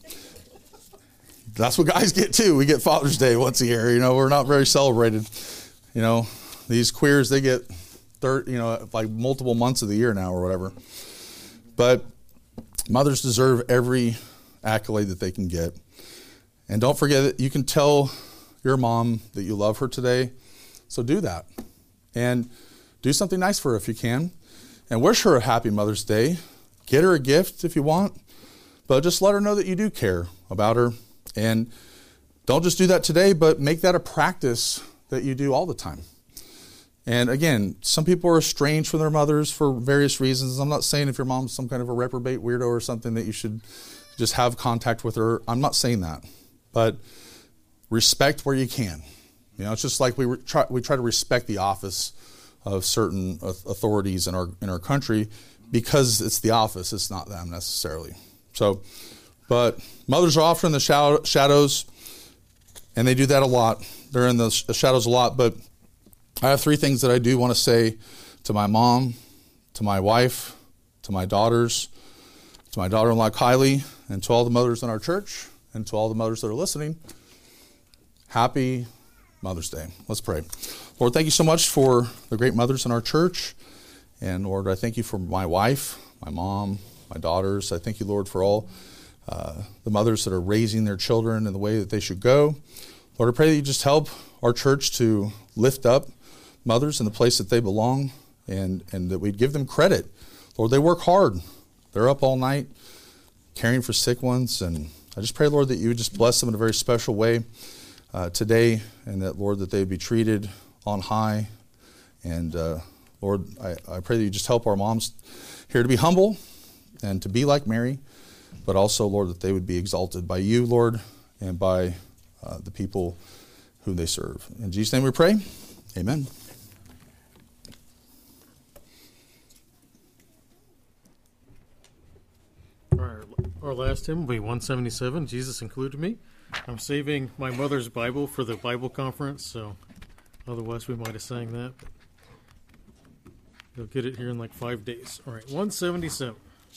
that's what guys get too. We get Father's Day once a year. We're not very celebrated. These queers, they get like multiple months of the year now or whatever. But mothers deserve every accolade that they can get. And don't forget that you can tell your mom that you love her today. So do that. And do something nice for her if you can. And wish her a happy Mother's Day. Get her a gift if you want. But just let her know that you do care about her. And don't just do that today, but make that a practice that you do all the time. And again, some people are estranged from their mothers for various reasons. I'm not saying if your mom's some kind of a reprobate weirdo or something that you should just have contact with her. I'm not saying that. But respect where you can. It's just like we try to respect the office of certain authorities in our country because it's the office, it's not them necessarily. So, but mothers are often in the shadows, and they do that a lot. They're in the shadows a lot, but I have 3 things that I do want to say to my mom, to my wife, to my daughters, to my daughter-in-law Kylie, and to all the mothers in our church, and to all the mothers that are listening. Happy Mother's Day. Let's pray. Lord, thank you so much for the great mothers in our church. And Lord, I thank you for my wife, my mom, my daughters. I thank you, Lord, for all the mothers that are raising their children in the way that they should go. Lord, I pray that you just help our church to lift up mothers in the place that they belong and that we'd give them credit. Lord, they work hard. They're up all night caring for sick ones. And I just pray, Lord, that you would just bless them in a very special way today, and that, Lord, that they would be treated on high. And Lord, I pray that you just help our moms here to be humble and to be like Mary, but also, Lord, that they would be exalted by you, Lord, and by the people whom they serve. In Jesus' name we pray. Amen. Our last hymn will be 177, Jesus Included Me. I'm saving my mother's Bible for the Bible conference, so otherwise we might have sang that. But you'll get it here in like 5 days. All right, 177.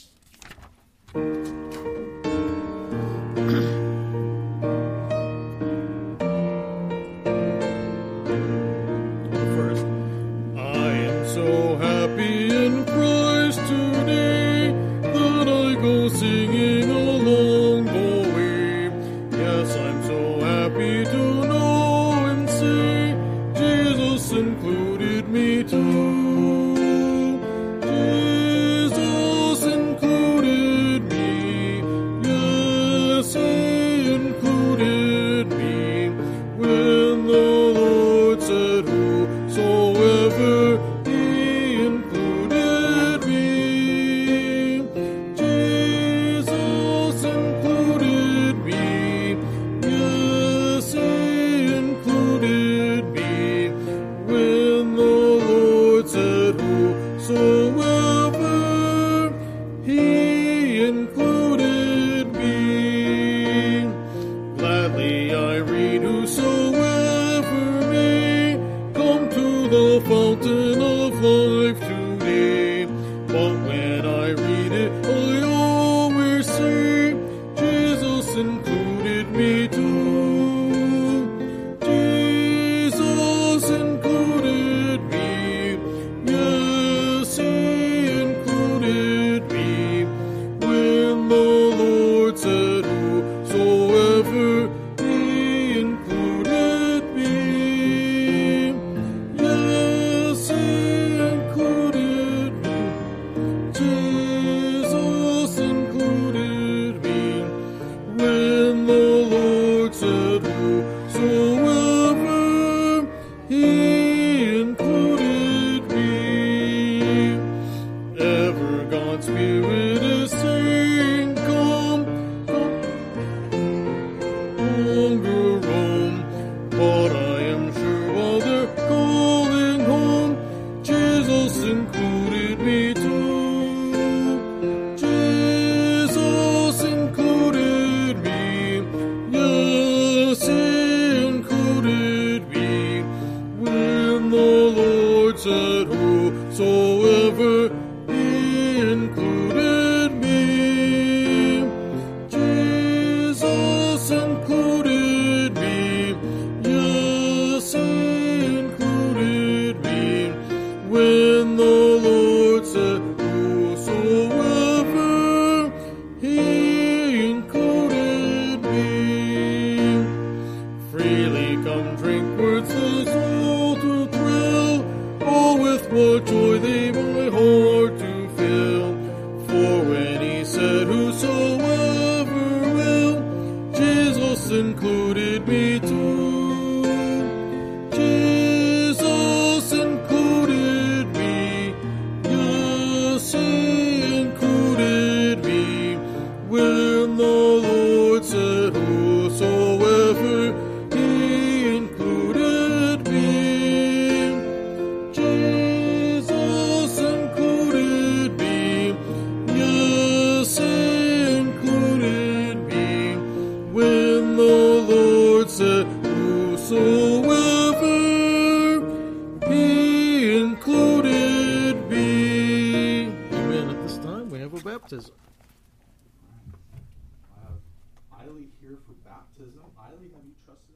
First, I am so happy in Christ today that I go singing along the way. Yes, I'm so happy to know and say Jesus included me too. Jesus included me. Yes, he included me. When the Lord said whosoever, he included me. Jesus included me. Yes, he included me. When the Lord said whosoever, he included me. Gladly I read whosoever may come to the fountain of life today. But when I read it, I always say, Jesus included me too. Jesus included me. Yes, he included me. When the Lord said, whosoever, he included me. Jesus included me. Yes, he included me. When the Lord said, whosoever, he included me. Freely come drink words the soul to thrill. Oh, with what joy they my heart to fill. For when he said, whosoever will, Jesus included me too. Jesus included me. Yes, he included me. When the Lord said, whosoever, he included me. Jesus included me. Yes, he included me. When the Lord said, whosoever, he included me. Amen. At this time, we have a baptism. I have Eiley here for baptism. Eiley, have you trusted